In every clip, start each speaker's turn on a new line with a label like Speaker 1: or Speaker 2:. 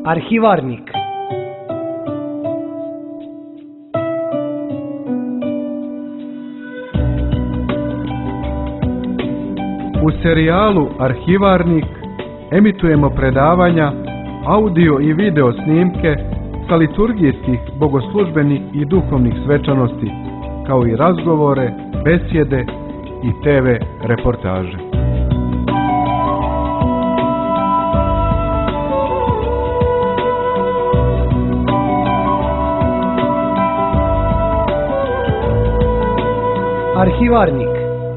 Speaker 1: Arhivarnik.
Speaker 2: U serijalu Arhivarnik emitujemo predavanja, audio i video snimke sa liturgijskih, bogoslužbenih i duhovnih svečanosti, kao i razgovore, besjede i TV reportaže.
Speaker 1: Arhivarnik.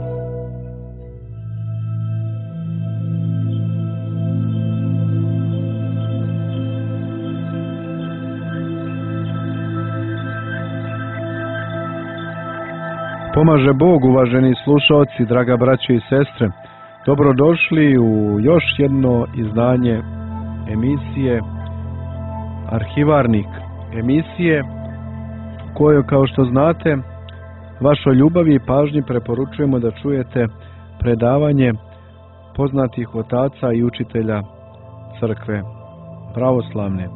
Speaker 2: Pomaže Bog, uvaženi slušalci, draga braćo i sestre. Dobrodošli u još jedno izdanje emisije Arhivarnik. Emisije koju, kao što znate, vašoj ljubavi i pažnji preporučujemo da čujete predavanje poznatih otaca i učitelja crkve pravoslavne.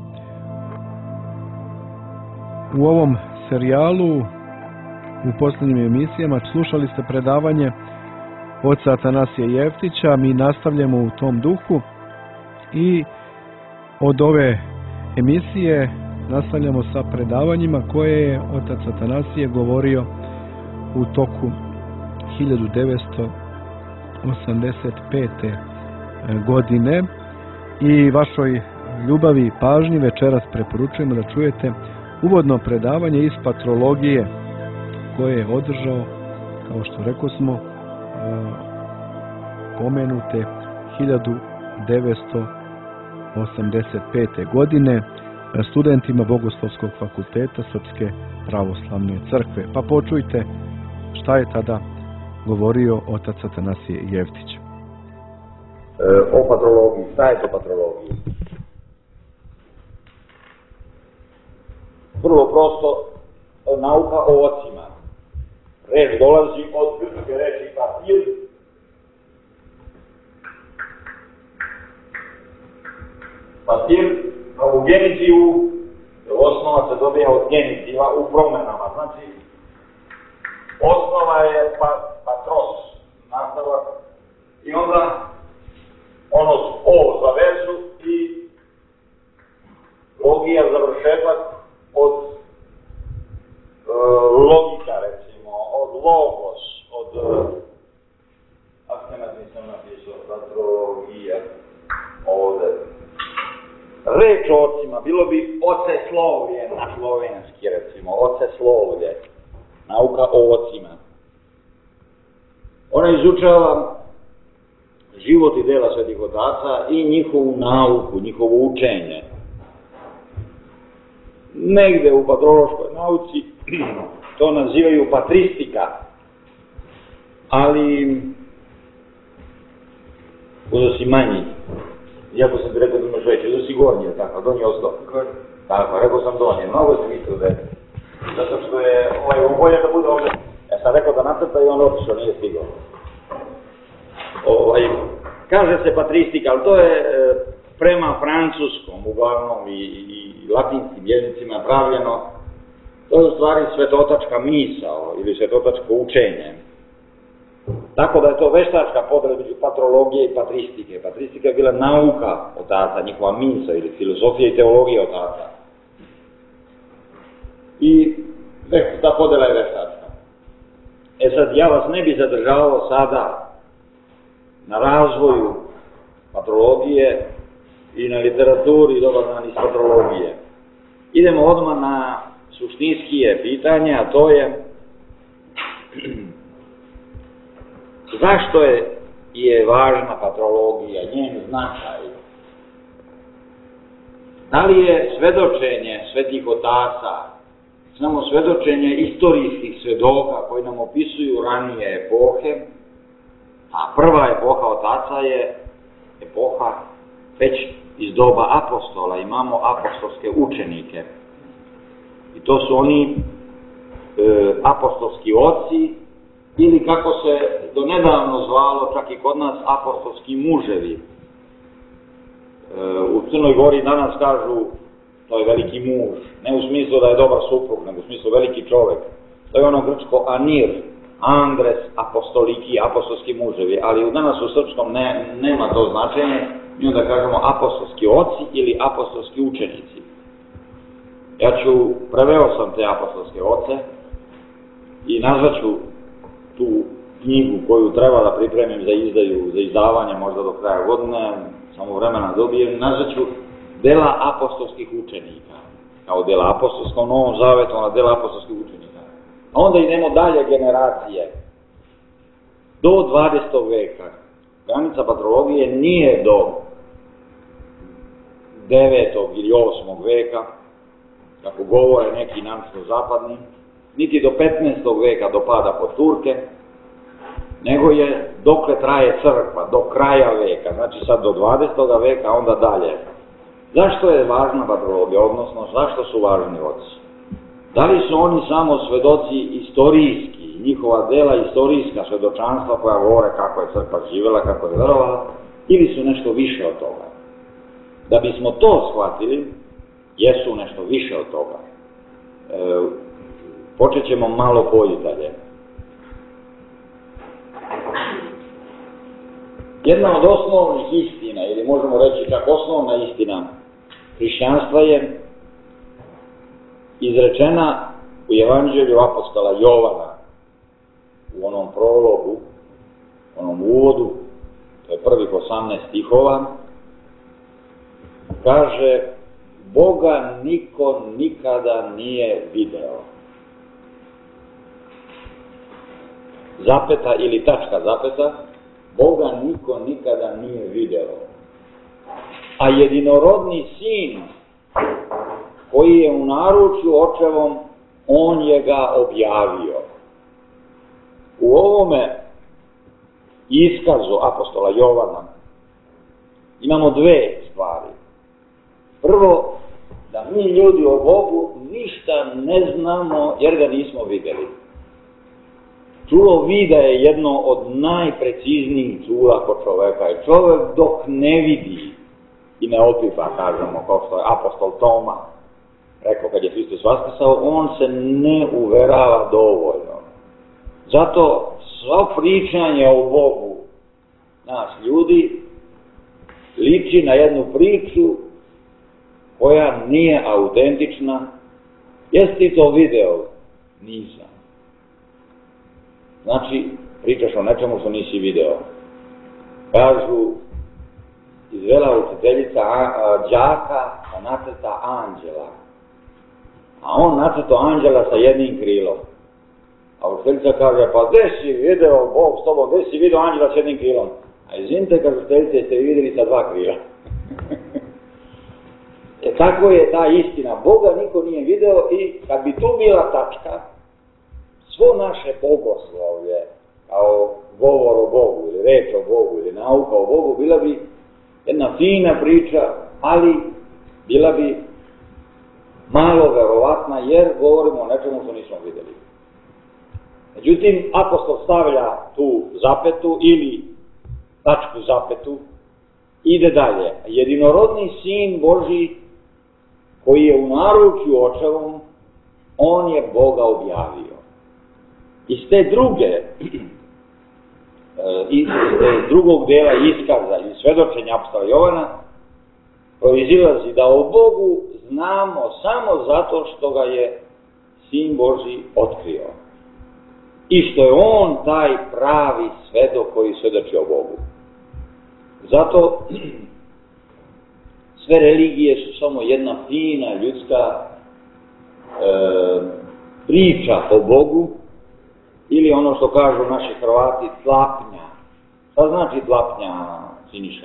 Speaker 2: U ovom serijalu, u posljednjim emisijama, slušali ste predavanje oca Atanasija Jeftića. Mi nastavljamo u tom duhu i od ove emisije nastavljamo sa predavanjima koje je otac Atanasije govorio u toku 1985. godine. I vašoj ljubavi i pažnji večeras preporučujemo da čujete uvodno predavanje iz patrologije koje je održao, kao što rekao smo, pomenute 1985. godine studentima Bogoslovskog fakulteta Srpske pravoslavne crkve. Pa počujte šta je tada govorio otac Atanasije Jeftić.
Speaker 3: O patrologiji. Šta je to patrologija? Vrlo prosto, nauka o ocima. Reč dolazi od grčke reči patir. Patir, a u genitivu, osnova se dobija od genitiva u promenama. Znači, osnova je patros, nastavak, i onda ono o za vezu i logija završetak od logika, recimo, od logos, od akcenat nisam napisao, patrologija, ovde. Reč o ocima, bilo bi oceslovlje na slovenski, recimo, oceslovlje, nauka o ocima. Ona izučava život i dela svetih otaca i njihovu nauku, njihovo učenje. Negde u patrološkoj nauci to nazivaju patristika, ali uzo si manji. Iako sam ti rekao da imaš veće, uzo si gornje, tako, donje ostao. Tako, rekao sam donje, mnogo si mislio da je. Zato što je bolje da bude ovdje. Ja sam rekao da nacrta i on otišao, nije stigao. Kaže se patristika, ali to je prema francuskom, uglavnom i latinskim jezicima pravljeno. To je u stvari svetotačka misao ili svetotačko učenje. Tako da je to veštačka podela među patrologije i patristike. Patristika je bila nauka otaca, njihova misao ili filozofija i teologija otaca. I ta podela je veštačka. E sad, ja vas ne bi zadržavao sada na razvoju patrologije i na literaturi dobar dan iz patrologije. Idemo odmah na suštinskije pitanje, a to je zašto je važna patrologija, njen značaj? Da li je svedočenje svetih otaca samo svedočenje istorijskih svedoka koji nam opisuju ranije epohe, a prva epoha otaca je epoha već iz doba apostola, imamo apostolske učenike. I to su oni apostolski oci, ili kako se do nedavno zvalo, čak i kod nas, apostolski muževi. U Crnoj Gori danas kažu to je veliki muž, ne u smislu da je dobar suprug, nego u smislu veliki čovek. To je ono grčko anir, andres, apostoliki, apostolski muževi, ali danas u srpskom nema to značenje, mi onda kažemo apostolski oci ili apostolski učenici. Preveo sam te apostolske oce i nazvaću tu knjigu koju treba da pripremim za izdavanje možda do kraja godine, samo vremena dobijem, nazvaću dela apostolskih učenika, kao dela apostolska u Novom Zavetu, ona dela apostolskih učenika. A onda idemo dalje generacije. Do 20. veka granica patrologije nije do 9. ili 8. veka, kako govore neki namsko-zapadni, niti do 15. veka do pada pod Turke, nego je dokle traje crkva, do kraja veka, znači sad do 20. veka, onda dalje. Zašto je važna patrologija, odnosno zašto su važni oci? Da li su oni samo svedoci istorijski, njihova dela istorijska svedočanstva koja govore kako je crkva živela, kako je verovala, ili su nešto više od toga? Da bismo to shvatili, jesu nešto više od toga. Počet ćemo malo dalje. Jedna od osnovnih istina, ili možemo reći čak osnovna istina hrišćanstva je izrečena u Evanđelju apostola Jovana, u onom prologu, onom uvodu, to je prvih 18 stihova, kaže: Boga niko nikada nije video. Zapeta ili tačka zapeta, Boga niko nikada nije video. A jedinorodni sin koji je u naručju očevom, on je ga objavio. U ovome iskazu apostola Jovana imamo dve stvari. Prvo, da mi ljudi o Bogu ništa ne znamo jer ga nismo vidjeli. Čulo vida je jedno od najpreciznijih čula kod čoveka. I čovek dok ne vidi i ne opipa, kažemo, kao što je apostol Toma rekao kad je Hristos vaskrsao, on se ne uverava dovoljno. Zato sva pričanje o Bogu nas ljudi liči na jednu priču koja nije autentična. Jesi ti to video? Nisam. Znači, pričaš o nečemu što nisi video. Kažu, izvela učiteljica đaka da nacrta anđela. A on nacrtao anđela sa jednim krilom. A učiteljica kaže, pa gde si video, Bog s tobom, gde si video anđela s jednim krilom? A izvinite, kaže učiteljica, jeste vidjeli sa dva krila. Tako je ta istina. Boga niko nije video i kad bi tu bila tačka, svo naše bogoslovlje, kao govor o Bogu, ili reč o Bogu, ili nauka o Bogu, bila bi jedna fina priča, ali bila bi malo verovatna, jer govorimo o nečemu što nismo vidjeli. Međutim, apostol stavlja tu zapetu ili tačku zapetu, ide dalje. Jedinorodni sin Božji, koji je u naručju očevom, on je Boga objavio. Iz te drugog dela iskaza ili svedočenja apostola Jovana proizilazi da o Bogu znamo samo zato što ga je sin Božji otkrio. I što je on taj pravi svedok koji svedoči o Bogu. Zato sve religije su samo jedna fina ljudska priča o Bogu, ili ono što kažu naši Hrvati, tlapnja. Šta znači tlapnja, Siniša?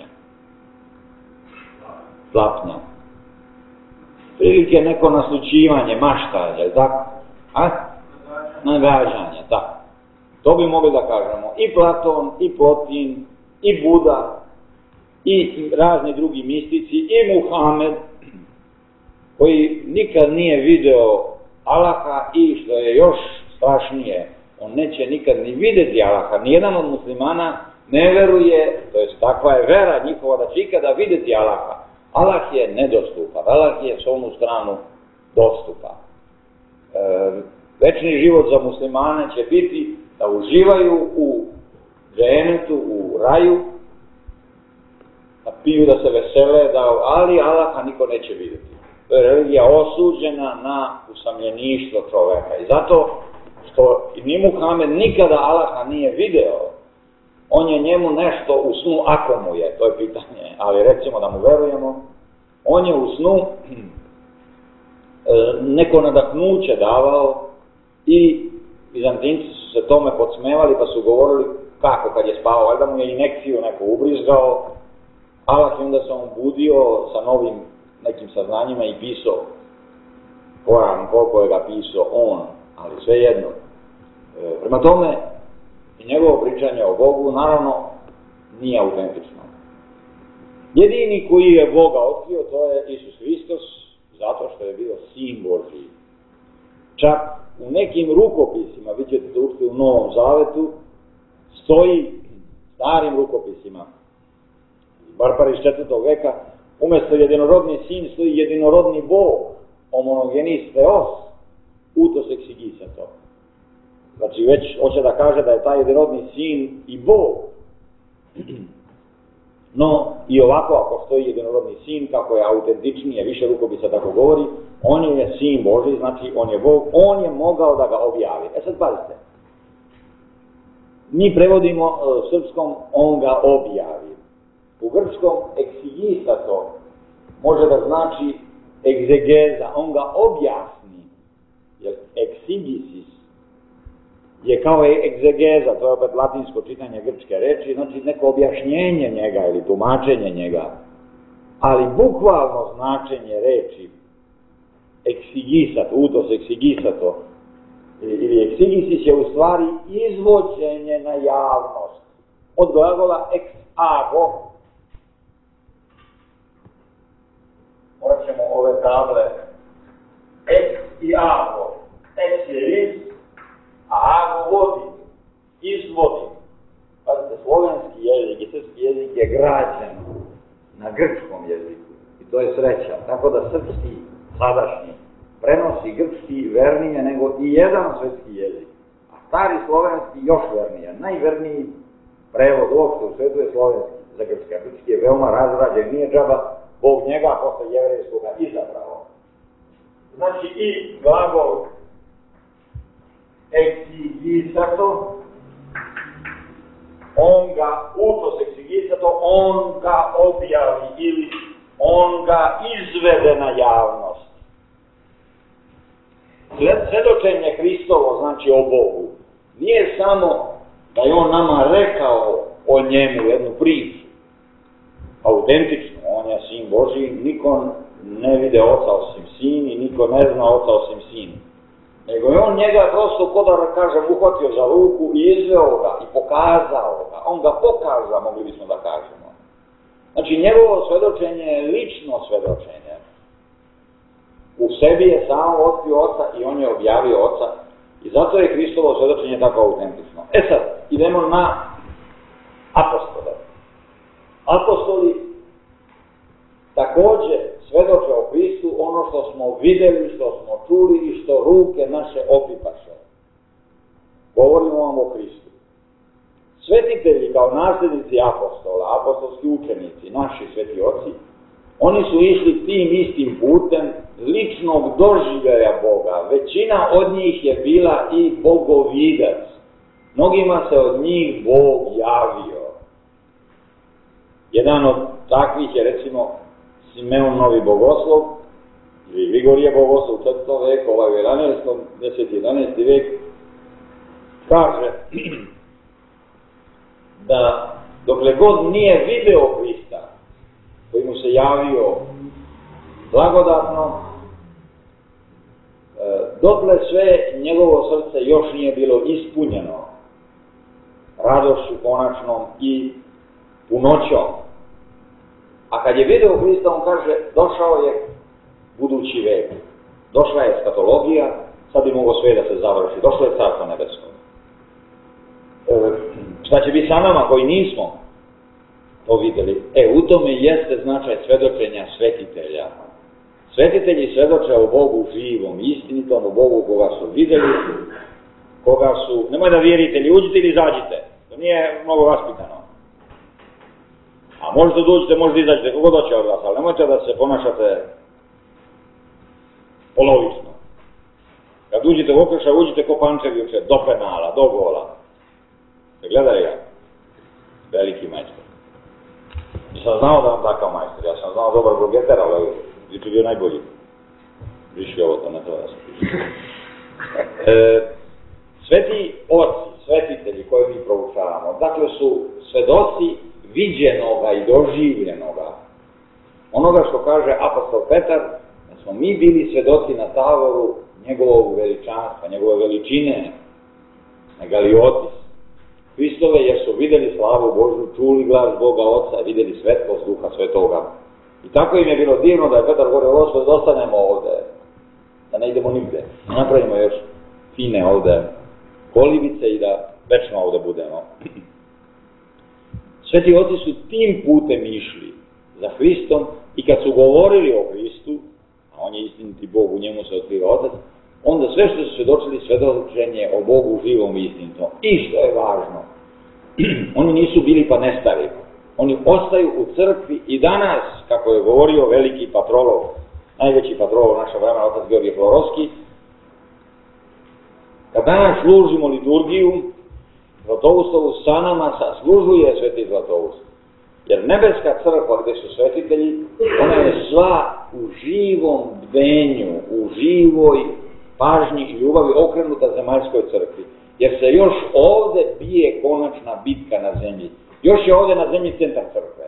Speaker 3: Tlapnja. Prilike neko naslučivanje, maštanje, je li tako? Nagađanje, tako. To bi mogli da kažemo. I Platon, i Plotin, i Buda, i razni drugi mistici, i Muhamed, koji nikad nije video Allaha i što je još strašnije, on neće nikad ni vidjeti Allaha. Nijedan od muslimana ne veruje, to jest takva je vera njihova da će ikada vidjeti Allaha. Allah je nedostupan, Allah je s onu stranu dostupan. Večni život za muslimane će biti da uživaju u dženetu, u raju, da piju, da se vesele, ali Allaha niko neće vidjeti. To je religija osuđena na usamljeništvo čoveka. I zato što ni Muhammed nikada Allaha nije video, on je njemu nešto u snu, ako mu je, to je pitanje, ali recimo da mu verujemo, on je u snu neko nadahnuće davao i Bizantinci su se tome podsmevali pa su govorili kako kad je spavao, valjda mu je injekciju neko ubrizgao, Allah je onda se on budio sa novim nekim saznanjima i pisao Koran, koliko je ga pisao on, ali svejedno. Prema tome, i njegovo pričanje o Bogu, naravno, nije autentično. Jedini koji je Boga otkrio, to je Isus Hristos, zato što je bio sin Božji. Čak u nekim rukopisima, vi ćete to učiti u Novom Zavetu, stoji starim rukopisima, bar iz 4. veka, umjesto jedinorodni sin stoji jedinorodni Bog, homogenis theos, utos exigisato. Znači već hoće da kaže da je taj jedinorodni sin i Bog. No, i ovako ako stoji jedinorodni sin, kako je autentičnije, više rukopisa tako govori, on je sin Božji, znači on je Bog, on je mogao da ga objavi. Sad pazite, mi prevodimo srpskom, on ga objavi. U grčkom exigisato može da znači egzegeza, on ga objasni, jer exigisis je kao egzegeza, to je opet latinsko čitanje grčke reči, znači neko objašnjenje njega ili tumačenje njega, ali bukvalno značenje reči exigisat, utos exigisato ili exigisis je u stvari izvođenje na javnost. Od glagola ex ago, morat ćemo ove table, ex i ago, ex je iz, a ago vodi, izvodi. Pazite, slovenski jezik i srpski jezik je građen na grčkom jeziku i to je sreća, tako da srpski sadašnji prenosi grčki vernije nego i jedan svetski jezik, a stari slovenski još vernije. Najverniji prevod uopšte u svetu je slovenski za grčki, a grčki je veoma razrađen, nije džaba Bog njega posle jevrejskog izabrao. Znači i glagol exigisato, on ga, utos exigisato, on ga objavi ili on ga izvede na javnost. Svedočenje Hristovo, znači o Bogu, nije samo da je on nama rekao o njemu jednu priču, autentično, on je sin Božji, niko ne vide oca osim sin i niko ne zna oca osim sin. Nego je on njega prosto, ko da kažem, uhvatio za ruku i izveo ga i pokazao ga. On ga pokaza, mogli bismo da kažemo. Znači, njegovo svedočenje je lično svedočenje. U sebi je samo otkrio oca i on je objavio oca. I zato je Hristovo svedočenje tako autentično. Sad, idemo na apostole. Apostoli takođe svedoče o Hristu ono što smo videli, što smo čuli i što ruke naše opipaše. Govorimo vam o Hristu. Svetitelji kao nasljednici apostola, apostolski učenici, naši sveti oci, oni su išli tim istim putem ličnog doživljaja Boga. Većina od njih je bila i bogovidac. Mnogima se od njih Bog javio. Jedan od takvih je recimo Simeon Novi Bogoslov, ili Grigorije Bogoslov u 4. veku, ovaj u 11. 10. 11. vek, kaže da dokle god nije video Hrista, koji mu se javio blagodatno, dokle sve njegovo srce još nije bilo ispunjeno radošću konačnom i punoćom. A kad je video Hrista, on kaže, došao je budući vek. Došla je eskatologija, sad bi moglo sve da se završi. Došlo je carstvo nebesko. Šta će biti sa nama koji nismo? to vidjeli. U tome jeste značaj svedočenja svetitelja. Svetitelji svedoče o Bogu živom, istinitom, o Bogu koga su vidjeli, koga su, nemoj da vjerite, ili uđite ili izađite, to nije mnogo vaspitano. A možete da uđite, možete izađite, kako doće od vas, ali nemojte da se ponašate polovično. Kad uđite u okršaj, uđite ko Pančev juče, do penala, do gola. Se gledaj ja, veliki majstor. Nisam znao da vam takav majstor, ja sam znao dobar burgeter, ali juče bio najbolji. Viši ovo to, ne treba da se piše. Sveti oci, svetitelji koje mi proučavamo, dakle su svedoci viđenoga i doživljenoga. Onoga što kaže apostol Petar, da smo mi bili svedoci na Tavoru njegovog veličanstva, njegove veličine, megaliotis Hristove, jer su vidjeli slavu Božju, čuli glas Boga Oca, vidjeli svetlost Duha Svetoga. I tako im je bilo divno da je Petar govorio, Gospod, da ostanemo ovde, da ne idemo nigde, da napravimo još fine ovde kolibice i da večno ovde budemo. Sveti oci su tim putem išli za Hristom i kad su govorili o Hristu, a on je istiniti Bog, u njemu se otkriva Otac, onda sve što su svedočili svedočenje o Bogu živom i istinitom. I što je važno, oni nisu bili pa nestari. Oni ostaju u crkvi i danas, kako je govorio veliki patrolog, najveći patrolog naša vremena, otac Georgije Florovski, kad danas služimo liturgiju, Zlatoustovu sa nama služuje Sveti Zlatoust. Jer nebeska crkva gdje su svetitelji, ona je sva u živom bdenju, u živoj pažnji i ljubavi okrenuta zemaljskoj crkvi. Jer se još ovde bije konačna bitka na zemlji. Još je ovde na zemlji centar crkve.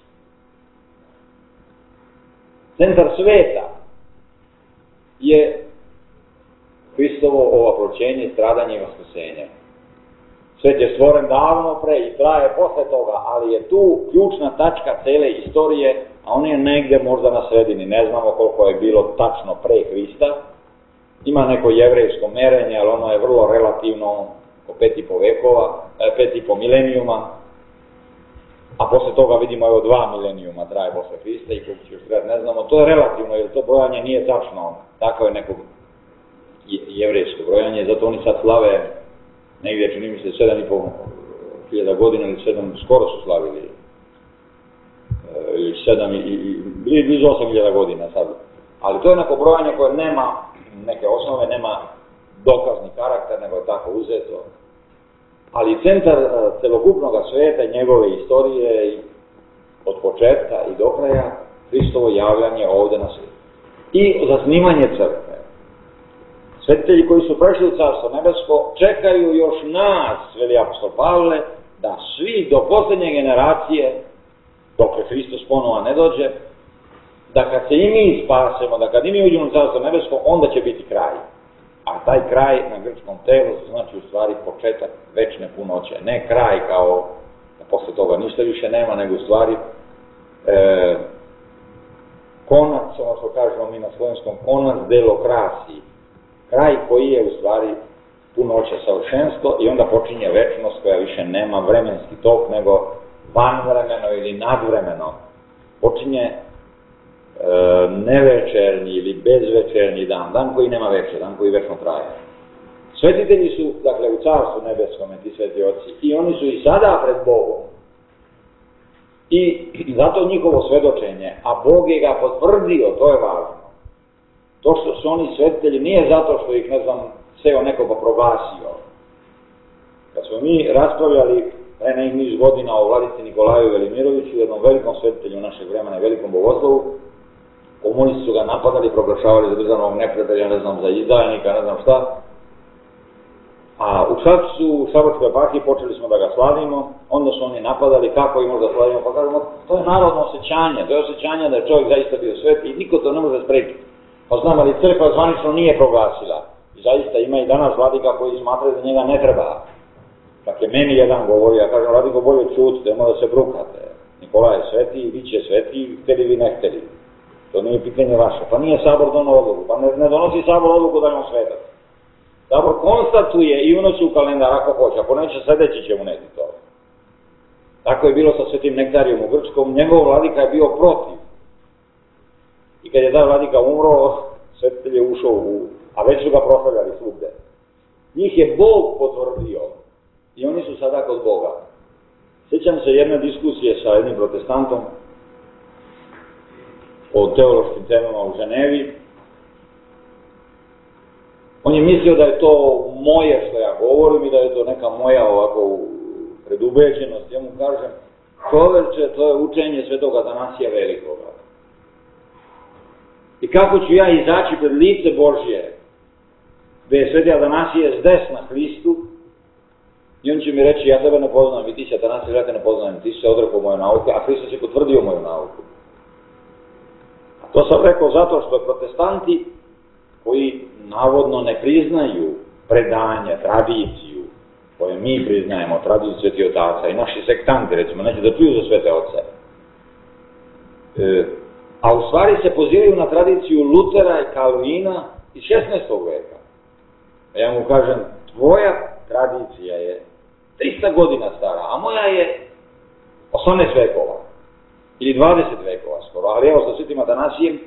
Speaker 3: Centar sveta je Hristovo ovaproćenje, stradanje i vaskrsenje. Svet je stvoren davno pre i traje posle toga, ali je tu ključna tačka cele istorije, a on je negde možda na sredini. Ne znamo koliko je bilo tačno pre Hrista. Ima neko jevrejsko merenje, ali ono je vrlo relativno, oko 5,5 vekova, 5,5 milenijuma, a posle toga vidimo evo 2 milenijuma traje posle Hrista i koliko će još trebati, ne znamo. To je relativno, jer to brojanje nije tačno, tako je neko jevrejsko brojanje, zato oni sad slave negdje, čini mi se, 7,5 godina ili 7, skoro su slavili, ili 7, ili blizu 8.000 godina sad. Ali to je neko brojanje koje nema neke osnove, nema dokazni karakter, nego je tako uzeto. Ali centar celokupnog sveta i njegove istorije od početka i do kraja, Hristovo javljanje ovde na svijetu. I zasnivanje crkve. Svetitelji koji su prešli u Carstvo nebesko čekaju još nas, veli apostol Pavle, da svi do posljednje generacije, dok Hristos ponova ne dođe, da kad se i mi spasemo, da kad i mi uđemo u Carstvo nebesko, onda će biti kraj. A taj kraj na grčkom telu znači u stvari početak večne punoće. Ne kraj kao da posle toga ništa više nema, nego u stvari konac, ono što kažemo mi na slovenskom, konac delo krasi. Kraj koji je u stvari punoće, savršenstvo, i onda počinje večnost koja više nema vremenski tok, nego vanvremeno ili nadvremeno. Počinje nevečernji ili bezvečernji dan, dan koji nema večer, dan koji večno traje. Svetitelji su, dakle, u Carstvu nebeskome, ti sveti oci, i oni su i sada pred Bogom. I zato njihovo svedočenje, a Bog je ga potvrdio, to je važno. To što su oni svetitelji nije zato što ih, ne znam, seo neko pa proglasio. Kad smo mi raspravljali pre nekih niz godina o vladici Nikolaju Velimiroviću, jednom velikom svetitelju našeg vremena i velikom bogoslovu, komunisti su ga napadali, proglašavali za državnog neprijatelja, ne znam, za izdajnika, ne znam šta. A u Šapcu, u Šabačkoj eparhiji, počeli smo da ga slavimo, onda su oni napadali kako i možda slavimo, pa kažemo, to je narodno osjećanje, to je osjećanje da je čovjek zaista bio svet i niko to ne može sprečiti. Pa znam, ali crkva zvanično nije proglasila. I zaista ima i danas vladika koji smatraju da njega ne treba. Dakle, meni jedan govori, ja kažem, vladiko, bolje čutite, da se brukate. Nikola je sveti, vi će sveti, hteli vi ne hteli. To nije pitanje vaše. Pa nije Sabor donao odluku, pa ne donosi Sabor odluku da je on svetak. Sabor konstatuje i unosi u kalendar ako hoće, ako neće sledeći će uneti to. Tako je bilo sa Svetim Nektarijom u Grčkom, njegov vladika je bio protiv. I kad je taj vladika umro, svetitelj je ušao a već su ga proslavljali svugde. Njih je Bog potvrdio i oni su sada kod Boga. Sjećam se jedne diskusije sa jednim protestantom o teološkim temama u Ženevi. On je mislio da je to moje što ja govorim i da je to neka moja ovako predubeđenost. Ja mu kažem, čoveče, to je učenje Svetog Atanasija Velikoga. I kako ću ja izaći pred lice Božje, gde je Sveti Atanasije zdesna Hristu, i on će mi reći, ja tebe ne poznajem, i ti si Atanasije, ja te ne poznajem, ti si se odrekao moje nauke, a Hristos je potvrdio moju nauku. A to sam rekao zato što protestanti, koji navodno ne priznaju predanje, tradiciju, koje mi priznajemo, tradiciju Svetih Otaca, i naši sektanti, recimo, neće da čuju za Svete Oce, a u stvari se pozivaju na tradiciju Lutera i Kalvina iz 16. veka. Ja mu kažem, tvoja tradicija je 300 godina stara, a moja je 18 vekova, ili 20 vekova skoro, ali evo sa Svetim Atanasijem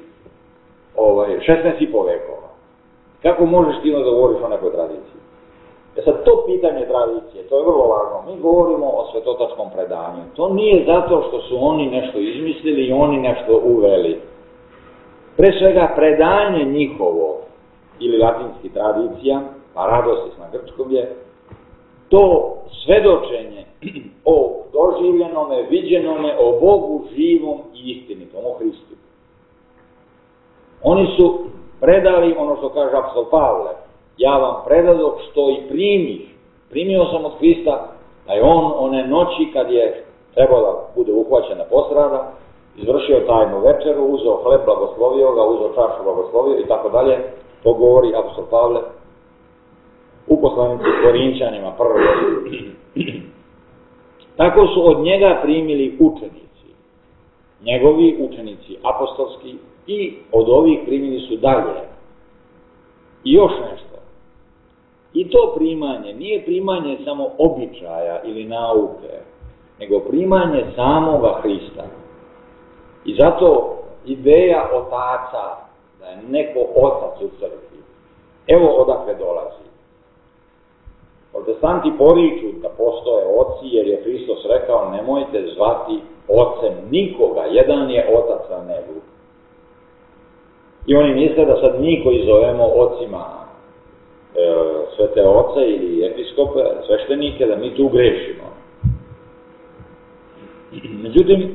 Speaker 3: 16,5 vekova. Kako možeš ti da govoriš o nekoj tradiciji? Sad, to pitanje tradicije, to je vrlo važno. Mi govorimo o svetotačkom predanju. To nije zato što su oni nešto izmislili i oni nešto uveli. Pre svega, predanje njihovo, ili latinski tradicija, a radost na grčkom je, to svedočenje o doživljenome, viđenome, o Bogu živom i istinitom, o Hristu. Oni su predali ono što kaže apostol Pavle, ja vam predadoh što i primio sam od Hrista, da je on one noći kad je trebao da bude uhvaćen na postrada, izvršio tajnu večeru, uzeo hleb, blagoslovio ga, uzeo čašu, blagoslovio i tako dalje, to govori apostol Pavle u poslanici Korinčanima 1. Tako su od njega primili učenici, njegovi učenici apostolski, i od ovih primili su dalje. I još nešto. I to primanje nije primanje samo običaja ili nauke, nego primanje samoga Hrista. I zato ideja otaca, da je neko otac u crkvi, evo odakle dolazi. Protestanti poriču da postoje oci, jer je Hristos rekao, nemojte zvati ocem nikoga, jedan je otac na nebu. I oni misle da sad mi koji zovemo ocima svete oce ili episkope, sveštenike, da mi tu grešimo. Međutim,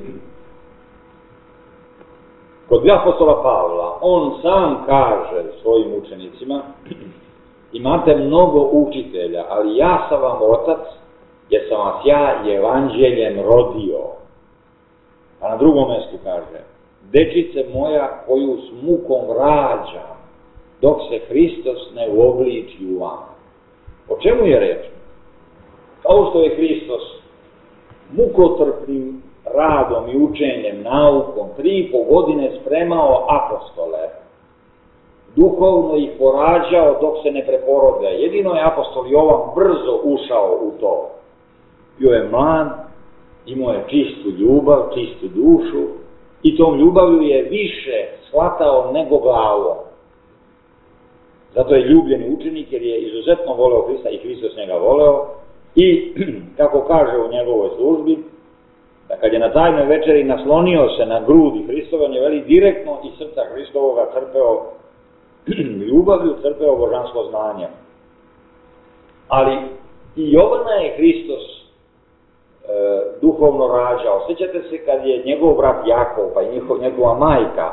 Speaker 3: kod apostola Pavla, on sam kaže svojim učenicima, imate mnogo učitelja, ali ja sam vam otac, jer sam vas ja evanđeljem rodio. A na drugom mjestu kaže, dečice moja koju s mukom rađam, dok se Hristos ne uobliči u vama. O čemu je reč? Kao što je Hristos mukotrpnim radom i učenjem, naukom, 3,5 godine spremao apostole, duhovno ih porađao dok se ne preporode. Jedino je apostol Jovan brzo ušao u to. Bio je mlad, imao je čistu ljubav, čistu dušu i tom ljubavlju je više shvatao nego glavom. Zato je ljubljeni učenik jer je izuzetno voleo Hrista i Hristos njega voleo i, kako kaže u njegovoj službi, da kad je na tajnoj večeri naslonio se na grudi Hristove, on je veli direktno iz srca Hristovoga crpeo ljubavlju, crpeo božansko znanje. Ali i Jovana je Hristos duhovno rađao. Sjećate se kad je njegov brat Jakov pa i njegova majka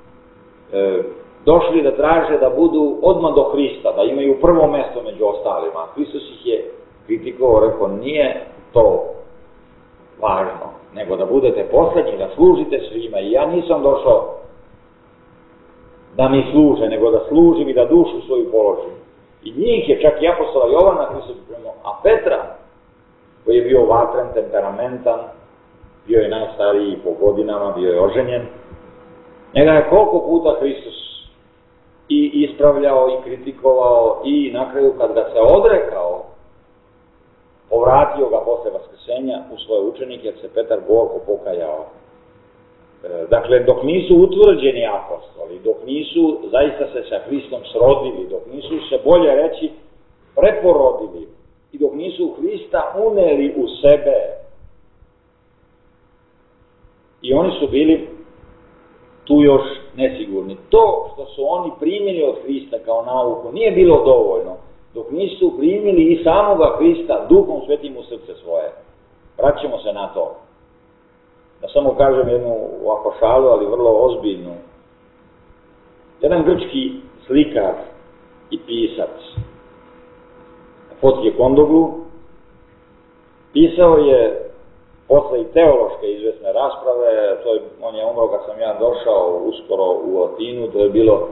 Speaker 3: došli da traže da budu odmah do Hrista, da imaju prvo mjesto među ostalima. Hristos ih je kritikovao, rekao, nije to važno, nego da budete posljednji, da služite svima. I ja nisam došao da mi služe, nego da služim i da dušu svoju položim. I njih je čak i apostola Jovana, a Petra, koji je bio vatren, temperamentan, bio je najstariji po godinama, bio je oženjen. Njega je koliko puta Hristos i ispravljao i kritikovao i na kraju kad ga se odrekao, povratio ga posle vaskrsenja u svoje učenike, jer se Petar gorko pokajao. Dakle, dok nisu utvrđeni apostoli, dok nisu zaista se sa Hristom srodili, dok nisu se, bolje reći, preporodili i dok nisu Hrista uneli u sebe, i oni su bili tu još nesigurni. To što su oni primili od Hrista kao nauku nije bilo dovoljno, dok nisu primili i samoga Hrista Duhom Svetim u srce svoje. Vraćamo se na to. Da samo kažem jednu ovako šalu, ali vrlo ozbiljnu. Jedan grčki slikar i pisac, Fotije Kondoglu, pisao je posle i teološke izvesne rasprave, on je umro kad sam ja došao uskoro u Atinu, to je bilo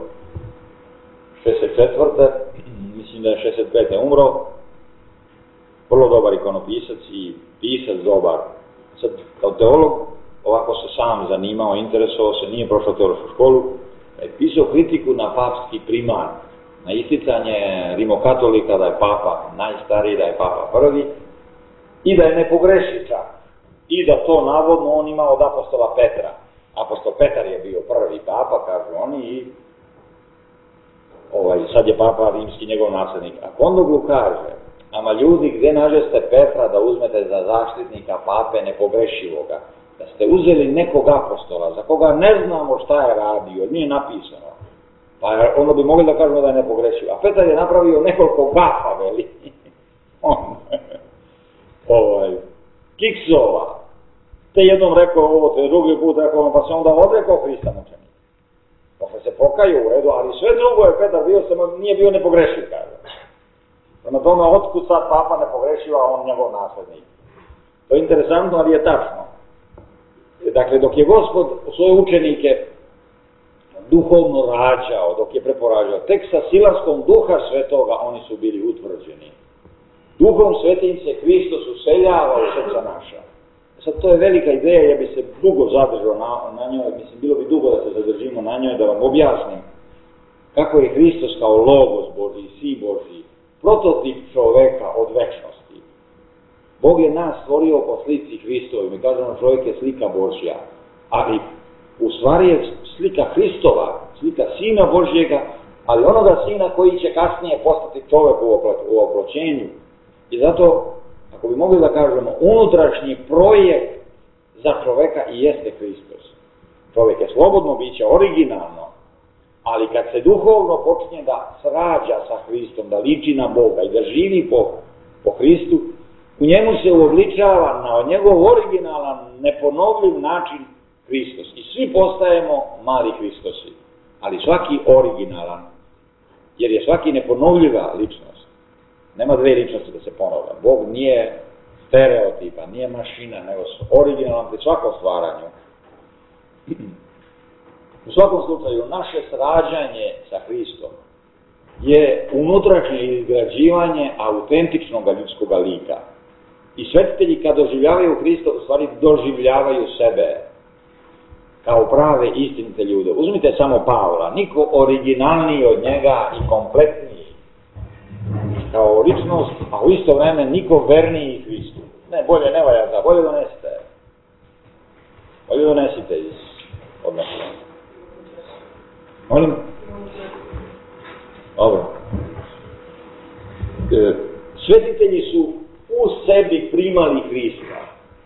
Speaker 3: 64. Mislim da je 65. umro, vrlo dobar ikonopisac i pisac dobar. Sad, kao teolog, ovako se sam zanimao, interesovao se, nije prošao teološku školu, je pisao kritiku na papski primat, na isticanje rimokatolika da je papa najstariji, da je papa prvi i da je nepogrešiv čak. I da to navodno on ima od apostola Petra. Apostol Petar je bio prvi papa, kažu oni, i sad je papa rimski njegov naslednik. A Kondoglu kaže, ama ljudi, gde nađeste Petra da uzmete za zaštitnika pape nepogrešivoga? Da ste uzeli nekog apostola, za koga ne znamo šta je radio, nije napisano. Pa onda bi mogli da kažemo da je nepogrešiv. A Petar je napravio nekoliko gafa, veli. Kiksova. Te jednom rekao ovo, te drugi put rekao, pa se onda odrekao Hrista mučenika. Pa se pokajao u redu, ali sve drugo je Petar bio, samo nije bio nepogrešiv, kaže. Prema tome, otkud sad papa nepogrešiva, a on njegov naslednik. To je interesantno, ali je tačno. Dakle, dok je Gospod svoje učenike duhovno rađao, dok je preporađao, tek sa silaskom Duha Svetoga oni su bili utvrđeni. Duhom Svetim se Hristos useljava u srca naša. Sad, to je velika ideja, ja bi se dugo zadržao na njoj, mislim, bilo bi dugo da se zadržimo na njoj, da vam objasnim kako je Hristos kao Logos Božji, Si Božji, prototip čoveka od večnosti. Bog je nas stvorio po slici Hristovi, mi kažemo čovjek je slika Božja, ali u stvari je slika Hristova, slika Sina Božjega, ali onoga Sina koji će kasnije postati čovjek u oploćenju. I zato, ako bi mogli da kažemo, unutrašnji projekt za čoveka i jeste Hristos. Čovjek je slobodno biće, originalno, ali kad se duhovno počinje da srađa sa Hristom, da liči na Boga i da živi po Hristu, u njemu se uobličava na njegov originalan, neponovljiv način Hristos. I svi postajemo mali Hristosi, ali svaki originalan, jer je svaki neponovljiva ličnost. Nema dve ličnosti da se ponavlja. Bog nije stereotipa, nije mašina, nego originalan pri svakom stvaranju. U svakom slučaju, naše srađanje sa Hristom je unutrašnje izgrađivanje autentičnog ljudskog lika. I svetitelji kad doživljavaju Hrista, u stvari doživljavaju sebe kao prave istinite ljude. Uzmite samo Pavla, niko originalniji od njega i kompletniji kao ličnost, a u isto vreme niko verniji Hristu. Ne, bolje ne valja da, bolje donesite. Bolje donesite od nas. Molim? Dobro. Svetitelji su u sebi primali Hrista.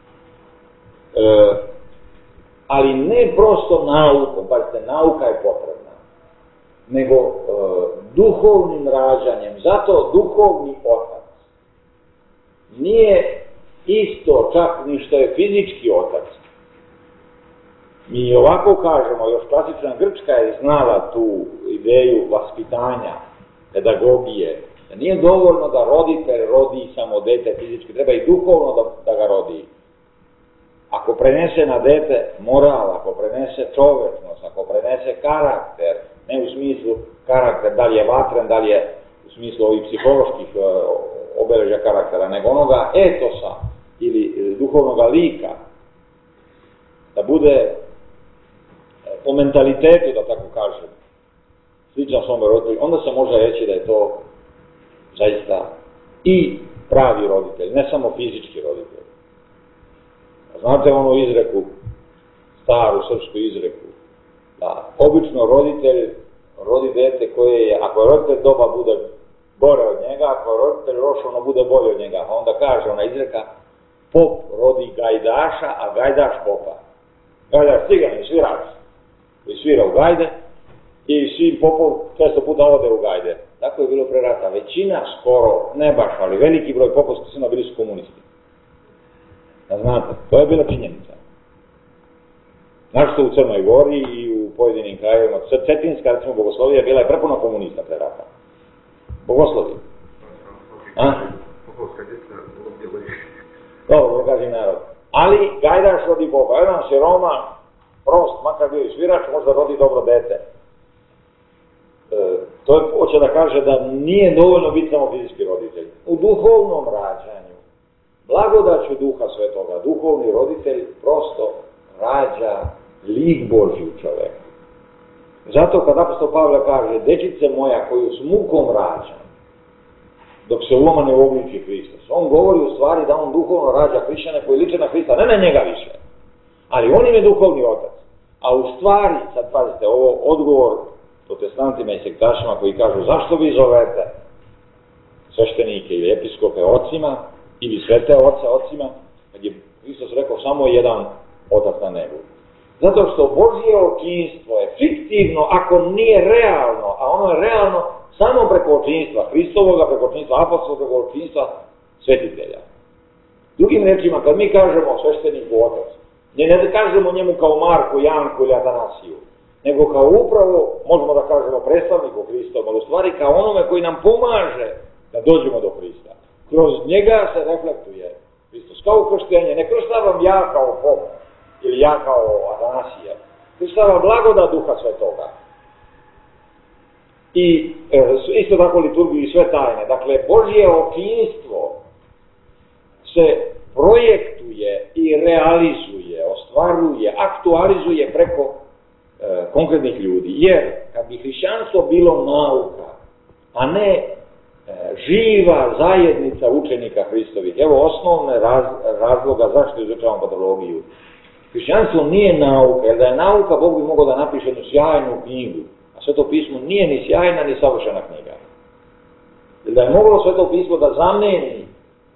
Speaker 3: Ali ne prosto naukom, pazite, nauka je potrebna, nego duhovnim rađanjem. Zato duhovni otac nije isto čak ni što je fizički otac. Mi ovako kažemo, još klasična Grčka je znala tu ideju vaspitanja, pedagogije, da nije dovoljno da roditelj rodi samo dete fizički, treba i duhovno da ga rodi. Ako prenese na dete moral, ako prenese čovečnost, ako prenese karakter, ne u smislu karakter, da li je vatren, da li je u smislu ovih psiholoških obeležja karaktera, nego onoga etosa ili duhovnog lika, da bude po mentalitetu, da tako kažem, sličan svome roditelju, onda se može reći da je to zaista i pravi roditelj, ne samo fizički roditelj. Znate onu izreku, staru srpsku izreku, da obično roditelj rodi dete koje je, ako je roditelj doba, bude gore od njega, ako je roditelj loš, ono bude bolje od njega. Onda kaže ona izreka, pop rodi gajdaša, a gajdaš popa. Gajdaš cigan i svirač, koji svira u gajde, i svi popov često puta ode u gajde. Tako je bilo pre rata. Većina, skoro, ne baš, ali veliki broj popovskih sina bili su komunisti. Da znate, to je bila činjenica. Našto u Crnoj Gori i u pojedinim krajevima, Cetinska, recimo, Bogoslovija, bila je prepuna komunista pre rata. Bogoslovija.
Speaker 1: Popovska djeca ovdje vodi.
Speaker 3: Dobro, kažem narod. Ali gajdaš rodi popa. Jedan siroma, prost, makar bio i svirač, možda rodi dobro dete. To hoće da kaže da nije dovoljno biti samo fizički roditelj. U duhovnom rađanju, blagodaću Duha Svetoga, duhovni roditelj prosto rađa lik Božji u čoveku. Zato kad apostol Pavle kaže, dečice moja koju s mukom rađam, dok se u vama ne obliči Hristos, on govori u stvari da on duhovno rađa hrišćane koji liče na Hrista, ne na njega više. Ali on im je duhovni otac. A u stvari, sad pazite, ovo odgovor protestantima i sektašima koji kažu zašto vi zovete sveštenike ili episkope ocima ili svete oce ocima, kad je Hristos rekao samo jedan otac na nebu. Zato što Božje očinstvo je fiktivno ako nije realno, a ono je realno samo preko očinstva Hristovoga, preko očinstva apostolskog, preko očinstva svetitelja. Drugim rečima, kad mi kažemo svešteniku otac, ne kažemo njemu kao Marku, Janku ili Atanasiju, nego kao upravo, možemo da kažemo, predstavniku Hristom, ali u stvari kao onome koji nam pomaže da dođemo do Hrista. Kroz njega se reflektuje Hristos. Kao krštenje, ne krštavam ja kao Bog ili ja kao Atanasija, krštavam blagodat Duha Svetoga. I isto tako liturgiju i sve tajne. Dakle, Božje očinstvo se projektuje i realizuje, ostvaruje, aktualizuje preko konkretnih ljudi. Jer kad bi hrišćanstvo bilo nauka, a ne živa zajednica učenika Hristovih, evo osnovne razloga zašto izučavam patologiju. Hrišćanstvo nije nauka, jer da je nauka, Bog bi mogao da napiše jednu sjajnu knjigu, a Sveto pismo nije ni sjajna ni savršena knjiga. Jer da je moglo Sveto pismo da zameni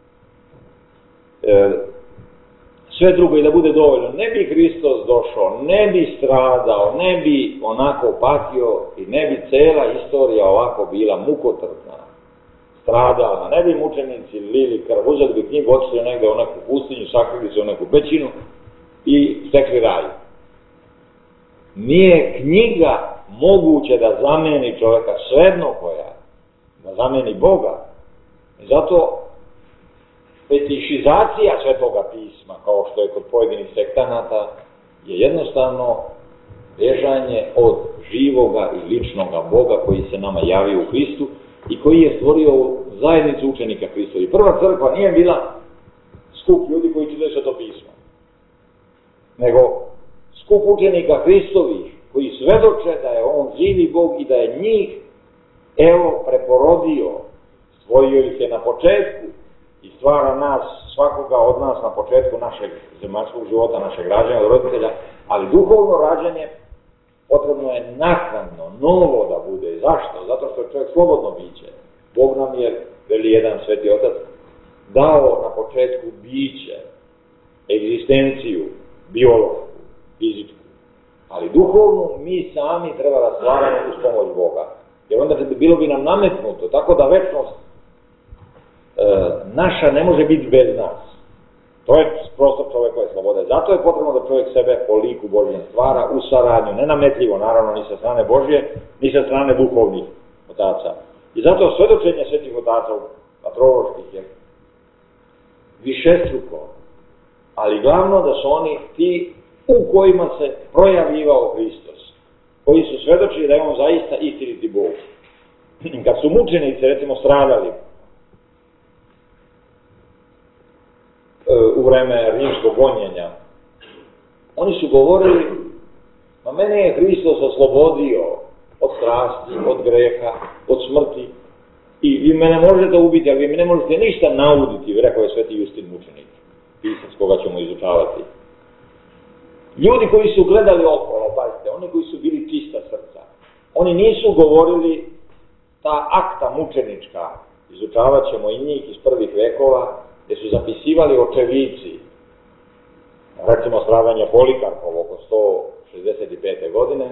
Speaker 3: sve drugo i da bude dovoljno, ne bi Hristos došao, ne bi stradao, ne bi onako patio i ne bi cela istorija ovako bila mukotrpna, stradala, ne bi mučenici lili krv, uzeli bi knjigu, otišli negde u neku pustinju, sakrili se u neku pećinu i stekli raj. Nije knjiga moguće da zameni čoveka, svejedno koja, da zameni Boga. I zato fetišizacija Svetoga pisma, kao što je kod pojedinih sektanata, je jednostavno bežanje od živoga i ličnoga Boga koji se nama javio u Hristu i koji je stvorio zajednicu učenika Hristovi. Prva crkva nije bila skup ljudi koji čitaju Sveto pismo, nego skup učenika Hristovih koji svedoče da je on živi Bog i da je njih, evo, preporodio, stvorio ih je na početku i stvara nas, svakoga od nas na početku našeg zemaljskog života, našeg rađanja, roditelja, ali duhovno rađanje potrebno je naknadno, novo da bude. Zašto? Zato što je čovjek slobodno biće. Bog nam je, veli jedan sveti otac, dao na početku biće, egzistenciju, biološku, fizičku, ali duhovnu mi sami treba da stvaramo uz pomoć Boga. Jer onda bilo bi nam nametnuto, tako da večnost naša ne može biti bez nas. To je prostor čovekove slobode. Zato je potrebno da čovjek sebe po liku Božjem stvara u saradnju, nenametljivo, naravno, ni sa strane Božje, ni sa strane duhovnih otaca. I zato svedočenje svetih otaca patroloških je višestruko, ali glavno da su oni ti u kojima se projavljivao Hristos, koji su svedočili da je on zaista istiniti Bog. Kad su mučenici, recimo, stradali u vreme rimskog gonjenja, oni su govorili, ma mene je Hristos oslobodio od strasti, od greha, od smrti i vi mene možete ubiti, ali vi mi ne možete ništa nauditi, rekao je sveti Justin mučenik. pisac koga ćemo izučavati. Ljudi koji su gledali okolo, pazite, oni koji su bili čista srca, oni nisu govorili ta akta mučenička, izučavat ćemo i njih iz prvih vekova, gdje su zapisivali očevici, recimo stradanje Polikarpov oko 165. godine.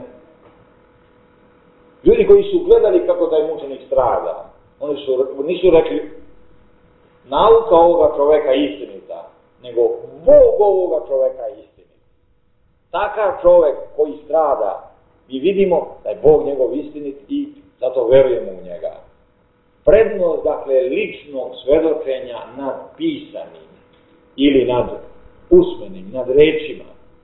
Speaker 3: Ljudi koji su gledali kako taj mučenik strada, oni nisu rekli nauka ovoga čoveka istinita, nego Bog ovoga čoveka je istinit. Takav čovek koji strada, mi vidimo da je Bog njegov istinit i zato verujemo u njega. Prednost, dakle, ličnog svedočenja nad pisanim ili nad usmenim, nad rečima.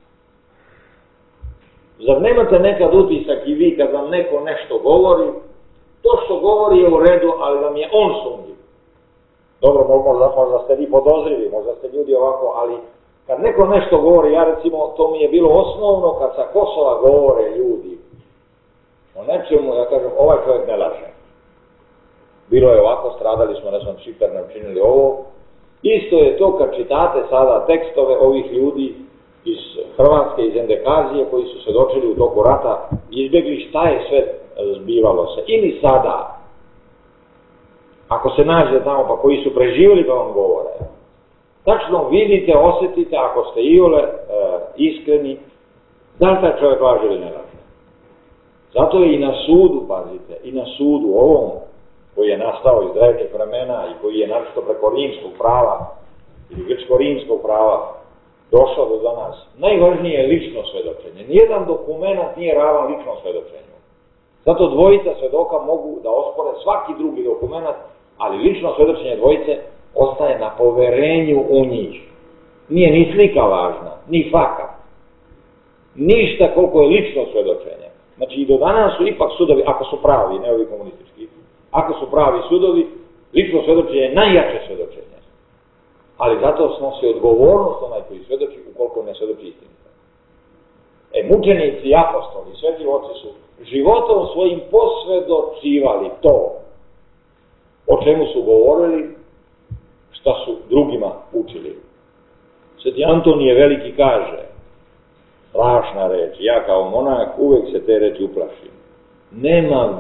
Speaker 3: Zar nemate nekad utisak i vi kad vam neko nešto govori, to što govori je u redu, ali vam je on sumnjiv. Dobro, možda ste vi podozrivi, možda ste ljudi ovako, ali kad neko nešto govori, ja recimo, to mi je bilo osnovno kad sa Kosova govore ljudi o nečemu, ja kažem, ovaj čovjek ne laže. Bilo je ovako, stradali smo, ne znam, Šiper nam činili ovo. Isto je to kad čitate sada tekstove ovih ljudi iz Hrvatske, iz Endekazije, koji su svedočili u toku rata, izbjegli šta je sve zbivalo se. Ili sada, ako se nađe tamo, pa koji su preživjeli pa vam govore, tačno vidite, osjetite, ako ste iole iskreni, da li taj čovjek laže ili ne laže. Zato je i na sudu, pazite, i na sudu ovom, koji je nastao iz drevnih vremena i koji je našto preko rimskog prava ili grčko-rimskog prava došao do danas, najvažnije je lično svedočenje. Nijedan dokument nije ravan ličnom svedočenju. Zato dvojica svedoka mogu da ospore svaki drugi dokument, ali lično svedočenje dvojice ostaje na poverenju u njih. Nije ni slika važna, ni fakat. Ništa koliko je lično svedočenje. Znači i do danas su ipak sudovi, ako su pravi, ne ovi komunistički, ako su pravi sudovi, lično svedočenje je najjače svedočenje. Ali zato snosi odgovornost onaj koji svedoči, ukoliko ne svedoči istinito. Mučenici i apostoli, sveti oci su životom svojim posvedočivali to o čemu su govorili, šta su drugima učili. Sveti Antonije Veliki kaže, strašna reč, ja kao monak uvek se te reči uplašim. Nema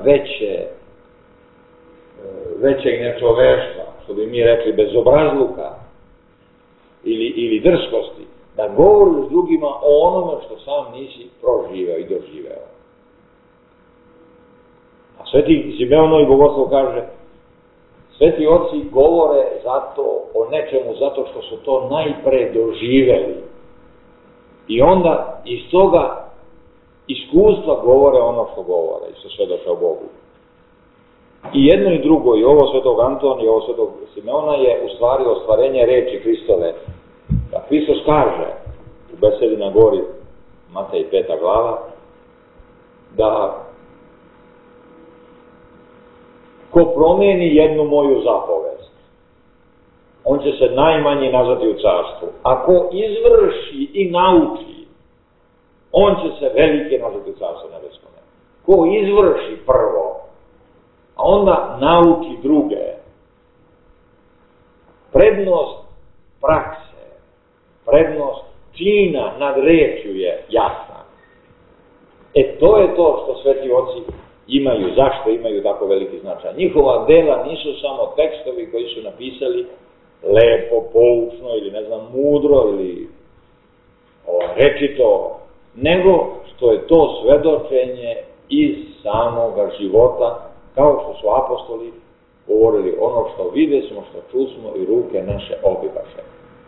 Speaker 3: većeg nečoveštva, što bi mi rekli bezobrazluka ili drskosti, da govoriš drugima o onome što sam nisi proživeo i doživeo. A sveti Simeonovi Bogoslov kaže, sveti oci govore o nečemu zato što su to najpre doživeli. I onda iz toga iskustva govore ono što govore i što svedoče o Bogu. I jedno i drugo, i ovo svetog Antonija i ovo svetog Simeona je u stvari ostvarenje reči Hristove. Da Hristos kaže u besedi na gori, Matej 5. glava, da ko promijeni jednu moju zapovest, on će se najmanji nazvati u carstvu. Ako izvrši i nauči, on će se velike nazvati u carstvu nebeskome. Ko izvrši prvo, a onda nauči druge, prednost prakse, prednost čina nad rečju je jasna. To je to što sveti oci imaju, zašto imaju tako veliki značaj. Njihova dela nisu samo tekstovi koji su napisali lepo, poučno ili ne znam, mudro ili rečito, nego što je to svedočenje iz samoga života, kao što su apostoli govorili, ono što videsmo, što čusmo i ruke naše obibaše.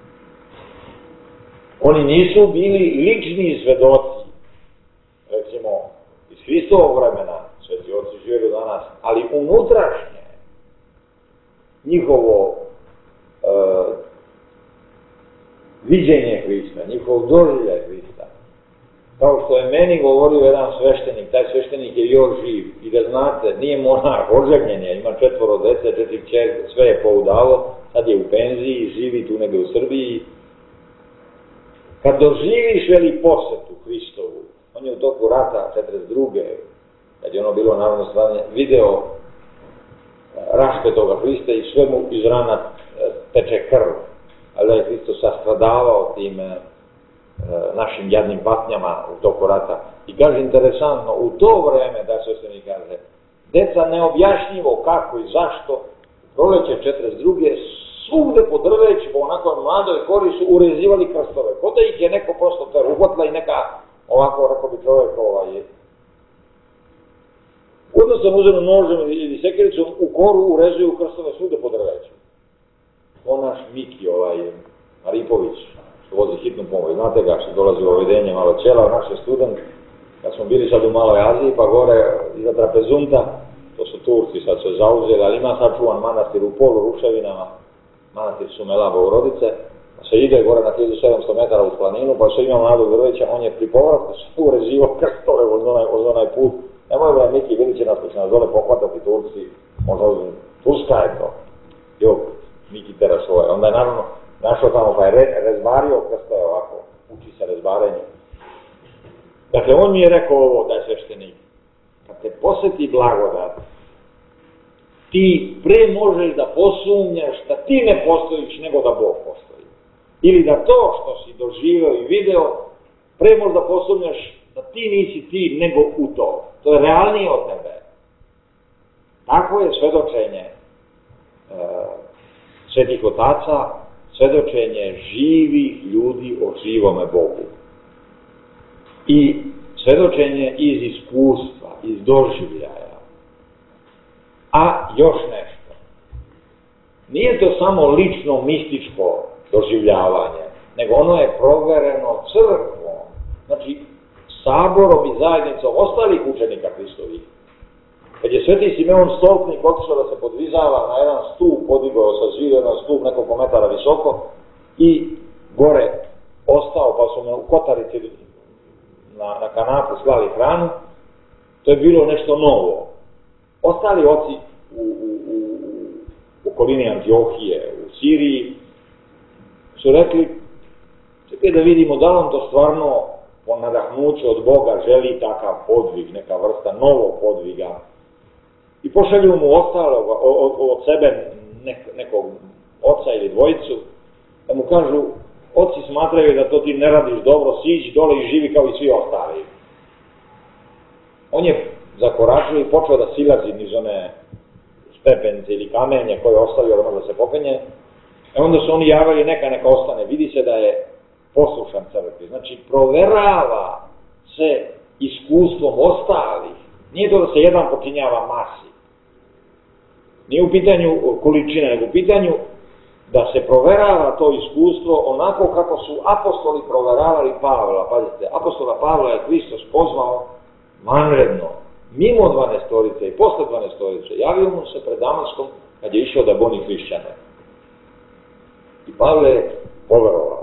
Speaker 3: Oni nisu bili lični svedoci, recimo iz Hristovog vremena, sveti oci žive do danas, ali unutrašnje njihovo viđenje Hrista, njihov doživljaj Hrista. Kao što je meni govorio jedan sveštenik, taj sveštenik je još živ i da znate, nije monah, oženjen je, ima 4 dece, 4 kćeri, sve je poudalo, sad je u penziji, živi tu negdje u Srbiji. Kad doživiš veli posjetu Hristovu, on je u toku rata 42. kad je ono bilo narodno stradanje, video raspetoga Hrista i sve mu iz rana teče krv. ali da je Hristos sastradavao tim našim jadnim patnjama u toku rata. I kaže, interesantno, u to vreme, da sveštenik kaže, deca neobjašnjivo kako i zašto, proleće 42. svugde po drveću, onako mladoj kori su urezivali krstove. Kod da ih je neko prosto te uhvatila i neka, ovako, rekao bi čovjek, odnosno uzmenu nožem ili sekiricom, u koru urezuju krstove svugde po drveću. To naš Miki, Maripović, što vozi hitnu pomoć, znate ga, što dolazi u ovedenje malo ćela, naš je student, kad smo bili sad u Maloj Aziji, pa gore iza Trapezunta, to su Turci, sad su zauzeli, ali ima sad čuvan manastir u polu ruševinama, manastir Sumelaba u Rodice, pa se ide gore na 1700 metara u planinu, pa se ima mladog drveća, on je pri povratku se urezivo krstove uz onaj put. Nemoj bre, Miki, vidit će nas, ko će nas dole pohvatati Turci, možda Turska je to. Jo, Miki tera svoje. Onda je naravno našao tamo, pa je rezbario krstove ovako, uči se rezbarenje. Dakle, on mi je rekao ovo, da je sveštenik, kad te posjeti blagodat, ti pre možeš da posumnjaš da ti ne postojiš nego da Bog postoji. Ili da to što si doživeo i video, pre možeš da posumnjaš da ti nisi ti nego u to. To je realnije od tebe. Tako je svedočenje svetih otaca, svedočenje živih ljudi o živome Bogu. I svedočenje iz iskustva, iz doživljaja. A još nešto. Nije to samo lično mističko doživljavanje, nego ono je provereno crkvom, znači saborom i zajednicom ostalih učenika Hristovih. Kad je sveti Simeon Stolpnik otišao da se podvizava na jedan stup, podigao sa zviru jedan stup nekoliko metara visoko i gore ostao, pa su mu u kotarici na kanapu slali hranu, to je bilo nešto novo. Ostali oci u okolini Antiohije, u Siriji, su rekli, čekaj da vidimo da on to stvarno po nadahnuću od Boga želi takav podvig, neka vrsta novog podviga. I pošalju mu ostalog od sebe nekog oca ili dvojicu, da mu kažu, oci smatraju da to ti ne radiš dobro, siđi dole i živi kao i svi ostali. On je zakoračio i počeo da silazi niz one stepenice ili kamenje koje je ostavio da može da se popenje. Onda su oni javili neka ostane. Vidi se da je poslušan crkvi. Znači, proverava se iskustvom ostalih. Nije to da se jedan počinjava masi. Nije u pitanju količine, nego u pitanju da se proverava to iskustvo onako kako su apostoli proveravali Pavla. Pazite, apostola Pavla je Hristos pozvao vanredno, mimo 12-torice i posle 12-torice. Javio mu se pred Damaskom kad je išao da goni hrišćane. I Pavle je poverovao.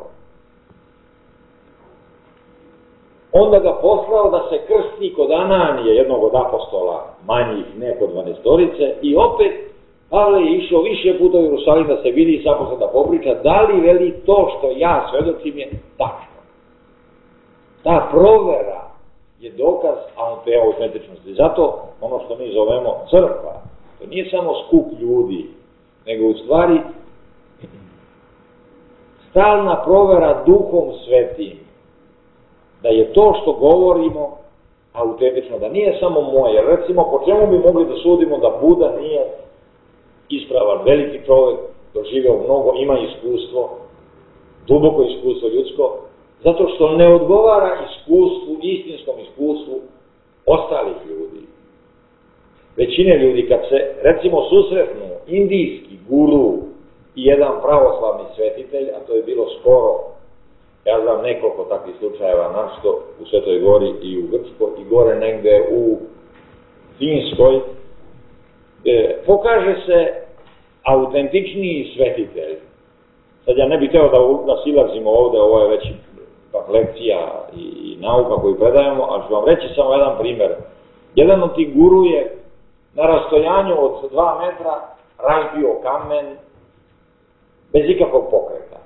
Speaker 3: Onda ga poslao da se krsti kod Ananije, jednog od apostola, manjih, ne kod 12-torice, i opet Pavle je išao više puta u Jerusalim da se vidi s apostolom da popriča, da li veli to što ja svedočim je tačno. Ta provera je dokaz autentičnosti. Zato ono što mi zovemo crkva, to nije samo skup ljudi, nego u stvari stalna provera Duhom Svetim, da je to što govorimo autentično, da nije samo moje. Recimo, po čemu bi mogli da sudimo da Buda nije ispravan, veliki čovjek, doživeo mnogo, ima iskustvo, duboko iskustvo ljudsko, zato što ne odgovara iskustvu, istinskom iskustvu ostalih ljudi. Većine ljudi, kad se, recimo, susretnu indijski guru i jedan pravoslavni svetitelj, a to je bilo skoro, ja znam nekoliko takvih slučajeva, našto u Svetoj Gori i u Grčkoj i gore negde u Finskoj, pokaže se autentičniji svetitelj. Sad ja ne bih teo da silazimo ovde, ovo je već lekcija i nauka koju predajemo, ali ću vam reći samo jedan primer. Jedan od tih guru je na rastojanju od 2 metra razbio kamen bez ikakvog pokreta.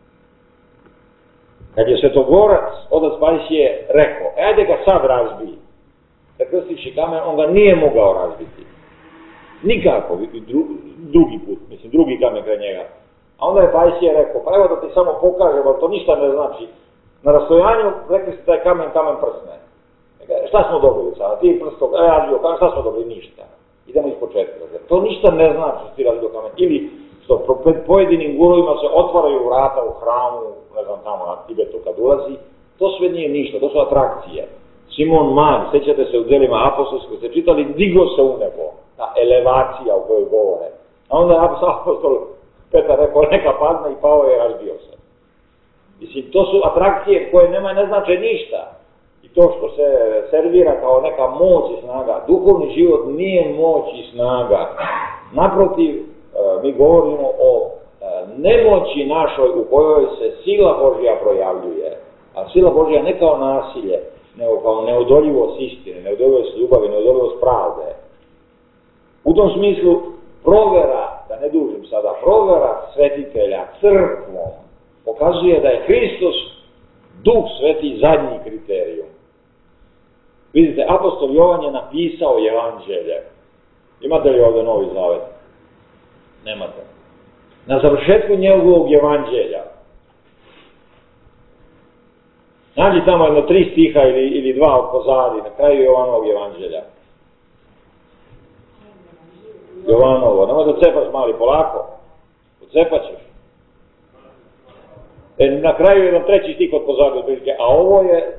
Speaker 3: Kad je svetogorac, otac Pajsije, rekao, ajde ga sad razbij, da krstiši kamen, on ga nije mogao razbiti. Nikako, drugi put, mislim, drugi kamen kraj njega. A onda je Pajsije rekao, pa evo da ti samo pokažem, ali to ništa ne znači. Na rastojanju rekli ste da je kamen prsne. Šta smo dobili sada? Ti prsto, radio kamen, šta smo dobili? Ništa. Idemo iz početka. To ništa ne znači što ti radio kamen. Ili što pred pojedinim gurovima se otvaraju vrata u hramu, ne znam tamo na Tibetu kad ulazi, to sve nije ništa, to su atrakcije. Simon Mag, sjećate se u djelima apostolskog, ste čitali, digo se u nebo, ta elevacija o kojoj govore. A onda je apostol Petar rekao, neka padne i pao je i razbio se. Mislim, to su atrakcije koje ne znače ništa. I to što se servira kao neka moć i snaga, duhovni život nije moć i snaga. Naprotiv, mi govorimo o nemoći našoj u kojoj se sila Božja projavljuje. A sila Božja ne kao nasilje, nego kao neodoljivost istine, neodoljivost ljubavi, neodoljivost pravde. U tom smislu, provera, da ne dužim sada, provera svetitelja crkvom pokazuje da je Hristos, Duh Sveti, zadnji kriterijum. Vidite, apostol Jovan je napisao evanđelje. Imate li ovdje Novi Zavet? Nemate. Na završetku njegovog evanđelja, nađi tamo jedno 3 stiha ili 2 od pozadi, na kraju Jovanovog evanđelja. Jovanovo, nemoj da cepaš mali, polako. Ucepat ćeš. Na kraju jedan 3. stih od pozadi otprilike, a ovo je...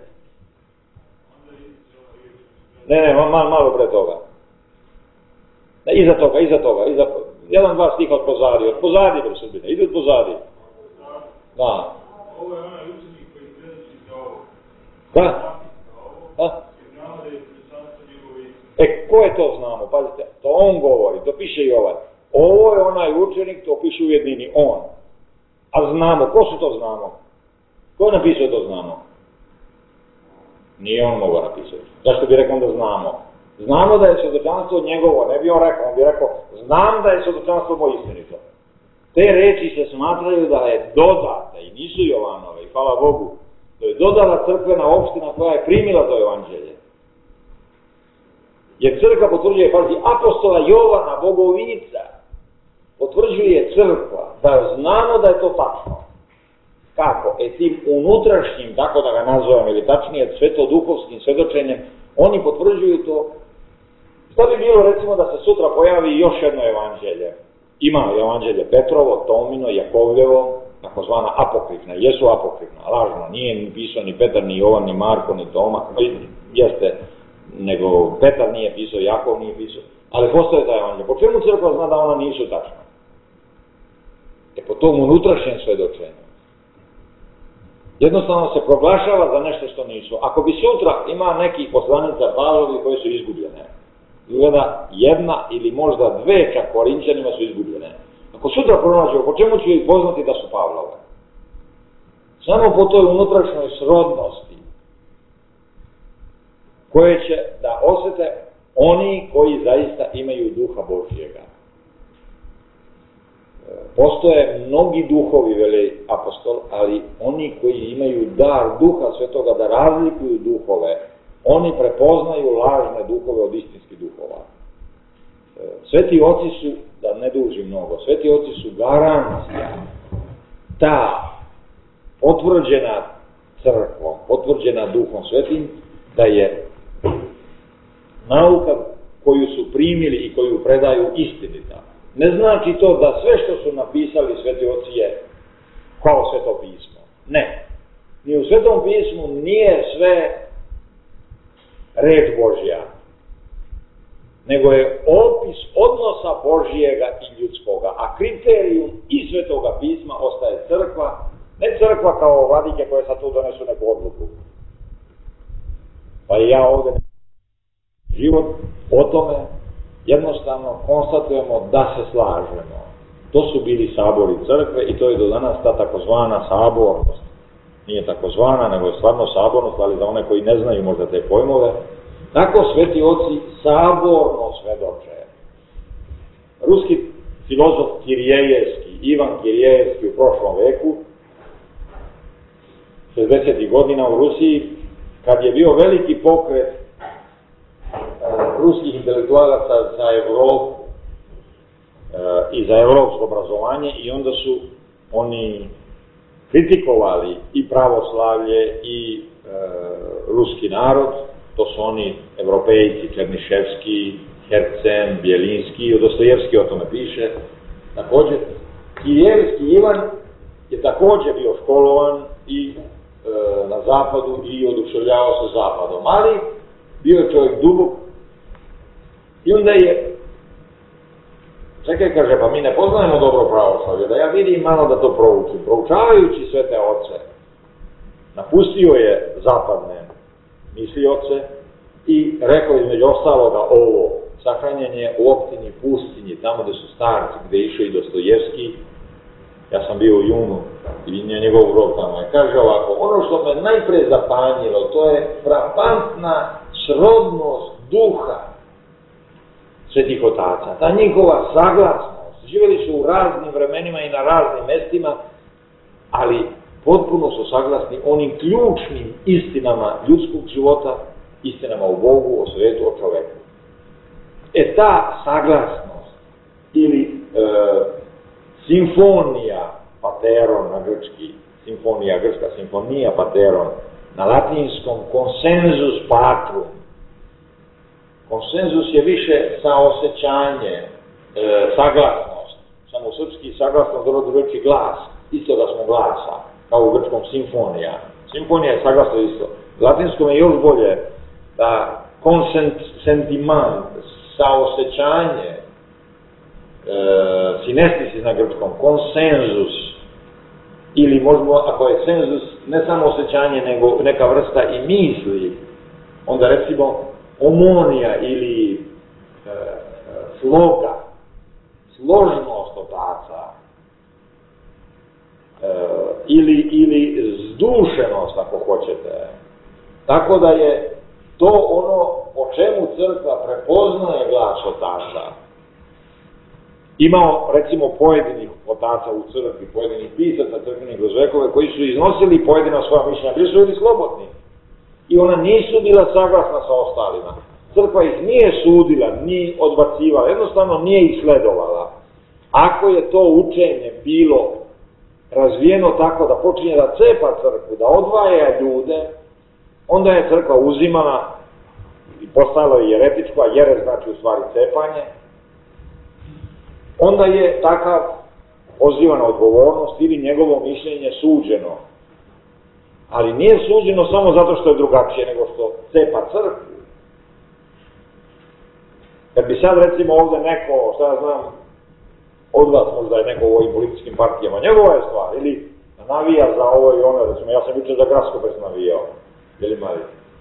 Speaker 3: Ne, malo pre toga. Iza toga. 1-2 stiha od pozadi do Srbine, ide od pozadi. Da.
Speaker 1: Ovo je onaj učenik koji predoči za ovo.
Speaker 3: Da?
Speaker 1: Znamo da je predstavstvo njegove istine.
Speaker 3: Ko je to znamo? Pazite, to on govori, to piše Jovan. Ovo je onaj učenik, to piše u jednini on. A znamo, ko su to znamo? Ko je napisao to znamo? Nije on mogao napisati. Zašto bi rekao da znamo? Znamo da je svjedočanstvo njegovo, ne bi on rekao, on bi rekao, znam da je svjedočanstvo moje istinito. Te reči se smatraju da je dodata, i nisu Jovanove, i hvala Bogu, to je dodala crkvena opština koja je primila to evanđelje. Jer crkva potvrđuje, pazi, apostola Jovana, Bogovica, potvrđuje crkva, da znamo da je to tačno. Kako? Tim unutrašnjim, tako da ga nazovem, ili tačnije svetoduhovskim svedočenjem, oni potvrđuju to. Šta bi bilo, recimo, da se sutra pojavi još jedno evanđelje? Ima evanđelje Petrovo, Tomino, Jakovljevo, takozvana apokrifna, jesu apokrifna, lažno, nije ni pisao ni Petar, ni Jovan, ni Marko, ni Toma, jeste, nego Petar nije pisao, Jakov nije pisao, ali postoje ta evanđelja. Po čemu crkva zna da ona nisu tačna? Po tom unutrašnjem svedočenju. Jednostavno se proglašava za nešto što nisu. Ako bi sutra ima nekih poslanica Pavlovi koje su izgubljene, gleda 1 ili možda 2 čak Korinčanima su izgubljene. Ako sutra pronađemo, po čemu ću ih poznati da su Pavlove? Samo po toj unutrašnjoj srodnosti koje će da osjete oni koji zaista imaju duha Božjega. Postoje mnogi duhovi, veli apostol, ali oni koji imaju dar duha svetoga da razlikuju duhove, oni prepoznaju lažne duhove od istinskih duhova. Sveti oci su, da ne duži mnogo, sveti oci su garancija, ta potvrđena crkvom, potvrđena duhom svetim, da je nauka koju su primili i koju predaju istinita. Ne znači to da sve što su napisali sveti oci je kao sveto pismo. Ne. Ni u svetom pismu nije sve reč Božja, nego je opis odnosa Božjega i ljudskoga, a kriterijum i svetoga pisma ostaje crkva, ne crkva kao vladike koje sad tu donesu neku odluku. Pa i ja ovdje život o tome jednostavno konstatujemo da se slažemo. To su bili sabori crkve i to je do danas ta takozvana sabornost. Nije takozvana, nego je stvarno sabornost, ali za one koji ne znaju možda te pojmove. Tako sveti oci saborno svedoče. Ruski filozof Kirjejevski, Ivan Kirjejevski u prošlom veku, 60. godina u Rusiji, kad je bio veliki pokret ruskih intelektualaca za Evropu i za evropsko obrazovanje, i onda su oni kritikovali i pravoslavlje i ruski narod, to su oni evropejci, Černiševski, Hercen, Bjelinski, o Dostojevski o tome piše, također. Kijevski Ivan je također bio školovan i na zapadu i oduševljavao se zapadom, ali bio je čovjek dubok i onda je, čekaj, kaže, pa mi ne poznajemo dobro pravoslavlje, da ja vidim malo da to proučim. Proučavajući sve te oce, napustio je zapadne mislioce i rekao između ostaloga ovo, sahranjen je u opštini Pustinji, tamo gde su starci, gde je išao i Dostojevski. Ja sam bio u junu i vidio njegov grob tamo. I kaže ovako, ono što me najpre zapanjilo, to je frapantna srodnost duha svetih otaca, ta njihova saglasnost. Živjeli su u raznim vremenima i na raznim mestima, ali potpuno su saglasni onim ključnim istinama ljudskog života, istinama o Bogu, o svetu, o čoveku. Ta saglasnost ili simfonija pateron na grčki, simfonija, grčka simfonija pateron, na latinskom konsenzus patrum. Konsenzus je više saosećanje, saglasnost. Samo u srpski saglasnost dolazi reči glas, isto da smo glasa, kao u grčkom simfonija. Simfonija je saglasno isto. U latinskom je još bolje da sentiment, saosećanje, sinestesis na grčkom, konsenzus, ili možemo, ako je senzus, ne samo osjećanje, nego neka vrsta i misli, onda recimo omonija ili sloga, složnost otaca, ili zdušenost, ako hoćete. Tako da je to ono o čemu crkva prepoznaje glas otaca. Imao, recimo, pojedinih otaca u crkvi, pojedinih pisaca crkvenih kroz vekove, koji su iznosili pojedina svoja mišljenja, bili su ljudi slobodni. I ona nisu bila saglasna sa ostalima. Crkva ih nije sudila, ni odbacivala, jednostavno nije ih sledovala. Ako je to učenje bilo razvijeno tako da počinje da cepa crkvu, da odvaja ljude, onda je crkva uzimala i postala je jeretičko, a jerez znači u stvari cepanje, onda je takav pozivana odgovornost ili njegovo mišljenje suđeno. Ali nije suđeno samo zato što je drugačije, nego što cepa crkvu. Kad bi sad recimo ovde neko, šta ja znam, od vas možda je neko u ovim političkim partijama, njegova je stvar, ili navija za ovo i ono, recimo ja sam juče za Graskopec navijao, je li mali?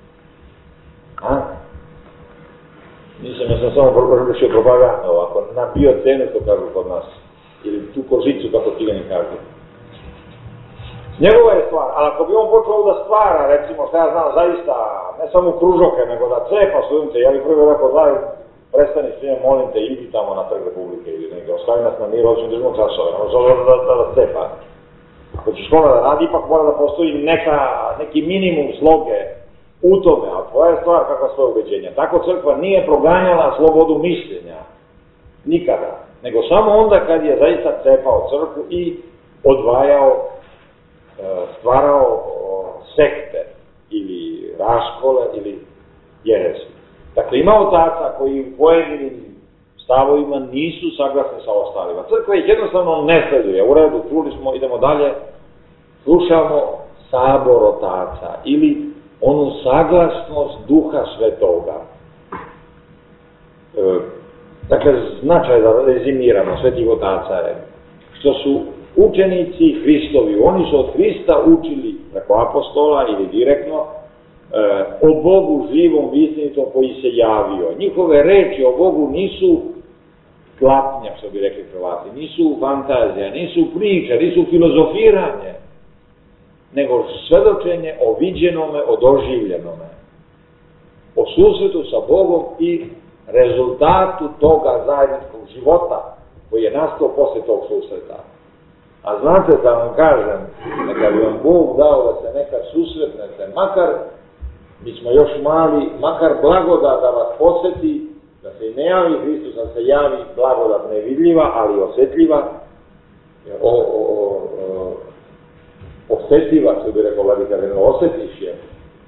Speaker 3: Nisam, ja sam samo vršio propaganda ovako, nabio cenu, što kažu kod nas, ili tu kožicu, kako Cigani kažu. Njegova je stvar, ali ako bi on počeo da stvara, recimo, šta ja znam, zaista, ne samo kružoke, nego da cepa studente, ja bih prvo rekao, daj, prestani svime, molim te, idi tamo na Trg Republike ili negdje, ostavi nas na miru, oćemo držimo časove, ne može da cepa. Ako će škola da radi, ipak mora da postoji neki minimum sloge u tome, a tvoja je stvar kakva svoje ubeđenja. Tako crkva nije proganjala slobodu mišljenja, nikada, nego samo onda kad je zaista cepao crkvu i odvajao, stvarao sekte ili raškole ili jerezi. Dakle, ima otaca koji u pojedinim stavovima nisu saglasni sa ostalima. Crkva ih jednostavno ne sleduje. U redu, čuli smo, idemo dalje, slušamo sabor otaca ili onu saglasnost duha svetoga. Dakle, značaj da rezimiramo svetih otaca je što su učenici Hristovi, oni su od Hrista učili preko apostola ili direktno o Bogu živom, istinitom koji se javio. Njihove reči o Bogu nisu klapnja, što bi rekli Hrvati, nisu fantazija, nisu priče, nisu filozofiranje, nego svedočenje o viđenome, o doživljenome, o susretu sa Bogom i rezultatu toga zajedničkog života koji je nastao posle tog susreta. A znate da vam kažem, neka bi vam Bog dao da se nekad susretnete, makar, mi smo još mali, makar blagodat da vas posjeti, da se ne javi Hristos, da se javi blagodat nevidljiva, ali osjetljiva, osjetiva, što bi rekao Vladika Renilo, osjetiš je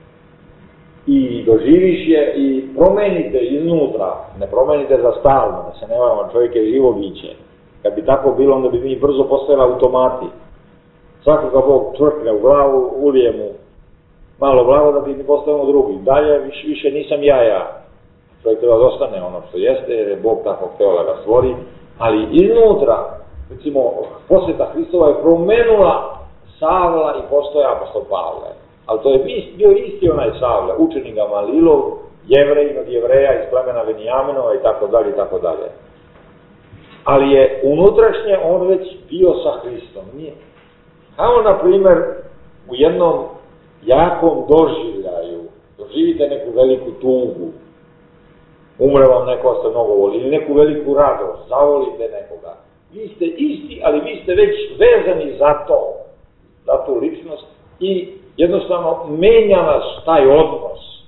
Speaker 3: i doživiš je i promenite iznutra, ne promenite za stalno, da se ne varamo, čovjek je živo biće. Kad bi tako bilo, onda bi mi brzo postali automati. Svakoga Bog čvrkne u glavu, ulije mu malo glavo da bi mi postavimo drugi. Dalje više nisam ja. Čovjek treba da ostane ono što jeste, jer je Bog tako hteo da ga stvori, ali iznutra, recimo, posjeta Hristova je promenula Savla i postoja apostol Pavle. Ali to je bio isti onaj Savle, učenik Gamalilov, Jevrej od Jevreja iz plemena Venijaminova i tako dalje i tako dalje. Ali je unutrašnje on već bio sa Hristom. Nije. Kao na primjer u jednom jakom doživljaju, doživite neku veliku tugu, umre vam neko ste mnogo voli, ili neku veliku radost, zavolite nekoga. Vi ste isti, ali vi ste već vezani za to, za tu ličnost i jednostavno menja vas taj odnos.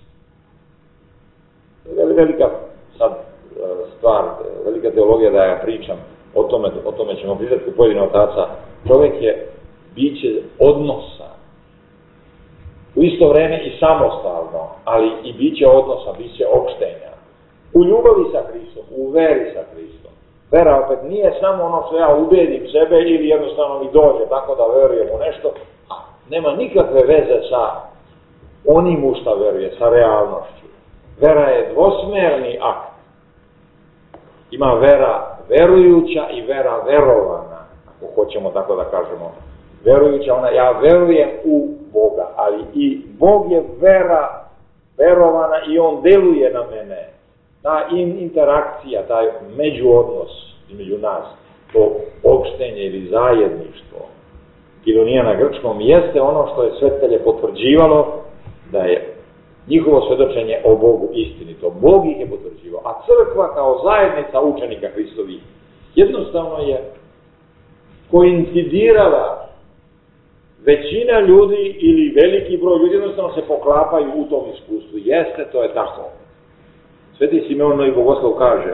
Speaker 3: To je velika sad stvar, velika teologija da ja pričam, o tome ćemo pričati u pojedine otaca. Čovjek je biće odnosa, u isto vreme i samostalno, ali i biće odnosa, biće opštenja. U ljubavi sa Hristom, u veri sa Hristom. Vera opet nije samo ono što ja ubedim sebe ili jednostavno mi dođe tako da verujem u nešto, a nema nikakve veze sa onim u šta veruje, sa realnošću. Vera je dvosmerni akt. Ima vera verujuća i vera verovana, ako hoćemo tako da kažemo. Verujuća, ja verujem u Boga, ali i Bog je vera verovana i on deluje na mene. Ta interakcija, taj međuodnos između nas, to opštenje ili zajedništvo, Kilonija na grčkom, jeste ono što je svetitelje potvrđivalo da je njihovo svedočenje o Bogu istinito. Bog ih je potvrđivao, a crkva kao zajednica učenika Hristovih jednostavno je koincidirala. Većina ljudi ili veliki broj ljudi jednostavno se poklapaju u tom iskustvu. Jeste, to je tako. Sveti Simeon Novi Bogoslov kaže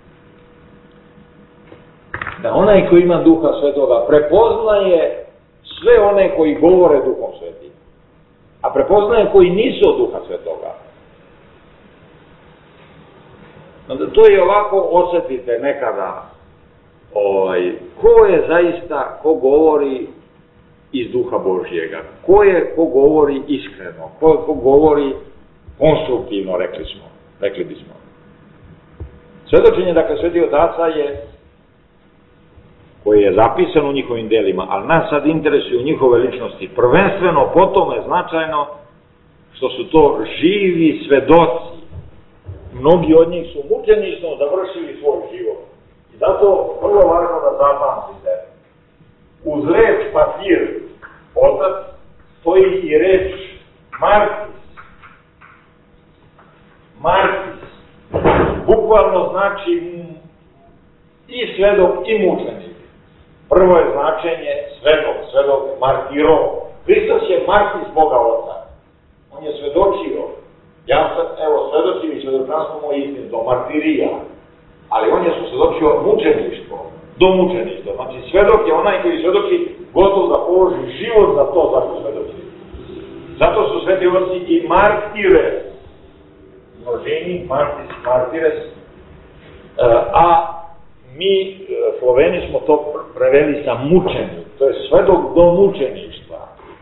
Speaker 3: da onaj koji ima Duha Svetoga prepoznaje sve one koji govore Duhom Svetim, a prepoznaje koji nisu od Duha Svetoga. To je ovako, osjetite nekada ko je zaista, ko govori iz Duha Božjega, ko govori iskreno, ko govori konstruktivno, rekli bismo. Svedočenje, dakle, Svetih otaca je, koje je zapisano u njihovim delima, ali nas sad interesuju njihove ličnosti, prvenstveno po tome značajno što su to živi svedoci. Mnogi od njih su mučenično završili svoj život. I zato vrlo važno da zapamtite. Uz reč patir, otac, stoji i reč martis. Martis. Bukvalno znači i svedok i mučenik. Prvo je značenje svedok martiro. Hristos je martis Boga Oca. On je svedočio. Ja sam, svedočim i svedočanstvo moje istinito, martirija. Ali on je svedočio mučeništvo, do mučeništva. Znači, svedok je onaj koji svedoči gotov da položi život za to zašto svedoči. Zato su sveti oci i martires. Množini, martis, martires. A mi, Sloveni, smo to preveli sa mučenik. To je svedok do mučeništva.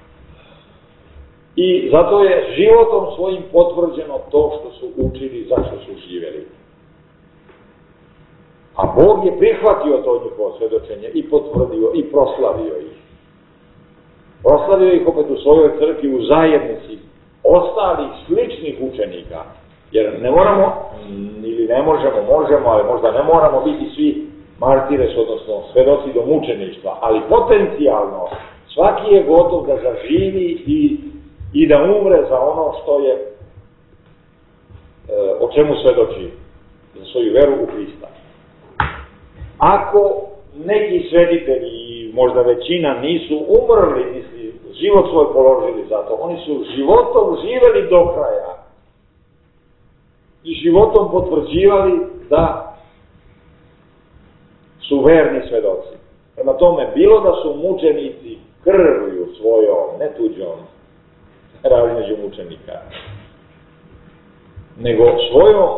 Speaker 3: I zato je životom svojim potvrđeno to što su učili, zašto su živjeli. A Bog je prihvatio to njihovo svedočenje i potvrdio i proslavio ih. Proslavio ih opet u svojoj crkvi, u zajednici ostalih sličnih učenika. Jer ne moramo, ili ne možemo, ali možda ne moramo biti svi martires, odnosno svedoci do mučeništva, ali potencijalno svaki je gotov da zaživi i da umre za ono što je, o čemu svedoči, za svoju veru u Hrista. Ako neki sveditelji, možda većina, nisu umrli, život svoj položili za to, oni su životom živeli do kraja i životom potvrđivali da su verni svedoci. Prema tome, bilo da su mučenici, krvlju svojom, ne tuđom, razmeđu mučenika, nego svojom,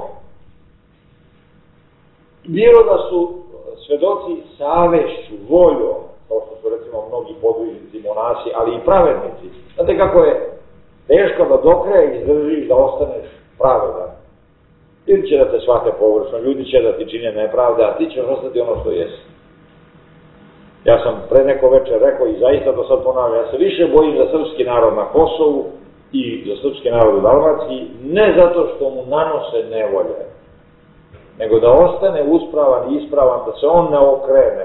Speaker 3: bilo da su svedoci savešću, voljom, kao što su recimo mnogi podvižnici, monasi, ali i pravednici. Znate kako je teško da do kraja izdržiš da ostaneš pravedan. Ljudi će da te shvate površno, ljudi će da ti čine nepravde, a ti ćeš ostati ono što jesi. Ja sam pre neko večer rekao i zaista to sad ponavljam, ja se više bojim za srpski narod na Kosovu i za srpski narod u Dalmaciji, ne zato što mu nanose nevolje, nego da ostane uspravan i ispravan, da se on ne okrene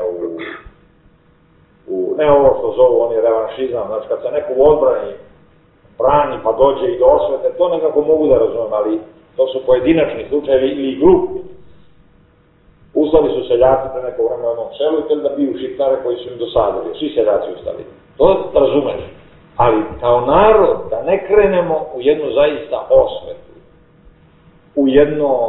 Speaker 3: u ne ovo što zovu oni revanšizam, znači kad se neko u odbrani brani pa dođe i do osvete, to nekako mogu da razumem, ali to su pojedinačni slučajevi ili grupni. Ustali su seljaci pre nekog vremena u jednom selu i htjeli da biju šiptare koji su im dosadili, svi seljaci ustali. To razumeš, ali kao narod da ne krenemo u jednu zaista osvetu, u jedno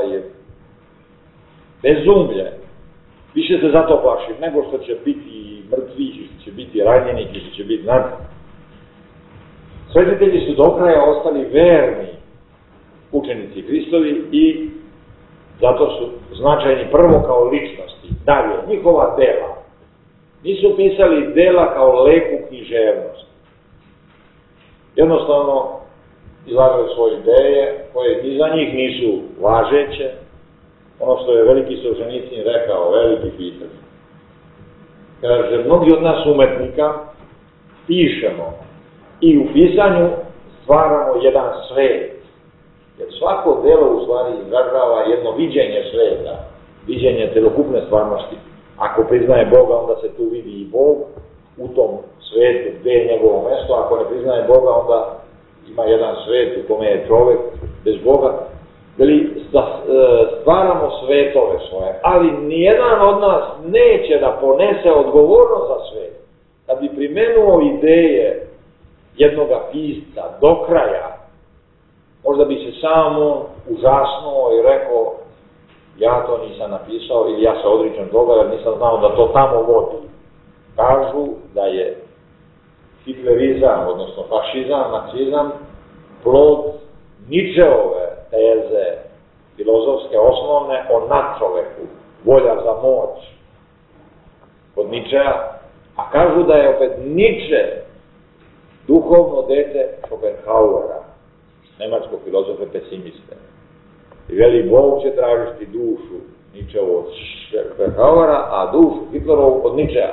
Speaker 3: bezumlje, više se zato plašim, nego što će biti mrtvi, što će biti ranjeni, što će biti Svetitelji su do kraja ostali verni učenici Hristovi i zato su značajni prvo kao ličnosti. Dalje, njihova dela. Nisu pisali dela kao leku književnost. Jednostavno izlagali svoje ideje koje ni za njih nisu važeće. Ono što je veliki Solženicin rekao, veliki pisac. Kaže, mnogi od nas umetnika pišemo i u pisanju stvaramo jedan svet. Jer svako delo u stvari izražava jedno viđenje sveta, viđenje celokupne stvarnosti. Ako priznaje Boga, onda se tu vidi i Bog u tom svetu, gde je njegovo mesto. Ako ne priznaje Boga, onda ima jedan svet u kome je čovek bez Boga. Stvaramo svetove svoje, ali nijedan od nas neće da ponese odgovornost za svet. Kad bi primenuo ideje jednoga pisca do kraja, možda bi se samo užasnuo i rekao, ja to nisam napisao ili ja se odričem toga jer nisam znao da to tamo vodi. Kažu da je hitlerizam, odnosno fašizam, nacizam, plod Ničeove teze filozofske osnovne o nadčoveku, volja za moć kod Ničea, a kažu da je opet Niče duhovno dete Schopenhauera, nemačkog filozofa pesimiste. I veli, Bog će tražiti dušu Ničevu od Schopenhauera, a dušu Hitlerovu od Ničea.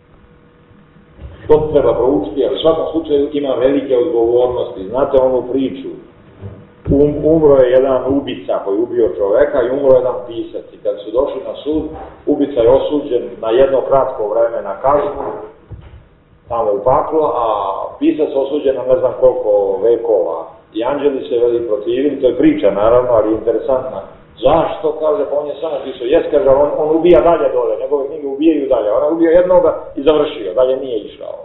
Speaker 3: To treba proučiti, ali u svakom slučaju ima velike odgovornosti. Znate onu priču, umro je jedan ubica koji je ubio čoveka i umro je jedan pisac. I kad su došli na sud, ubica je osuđen na jedno kratko vreme na kaznu, tamo u paklo, a pisac osuđen na ne znam koliko vekova. I anđeli se veli protivili, to je priča naravno, ali interesantna. Zašto, kaže, pa on je samo pisao, jes, kaže, on ubija dalje dole, njegove knjige ubijaju dalje, on je ubio jednoga i završio, dalje nije išao.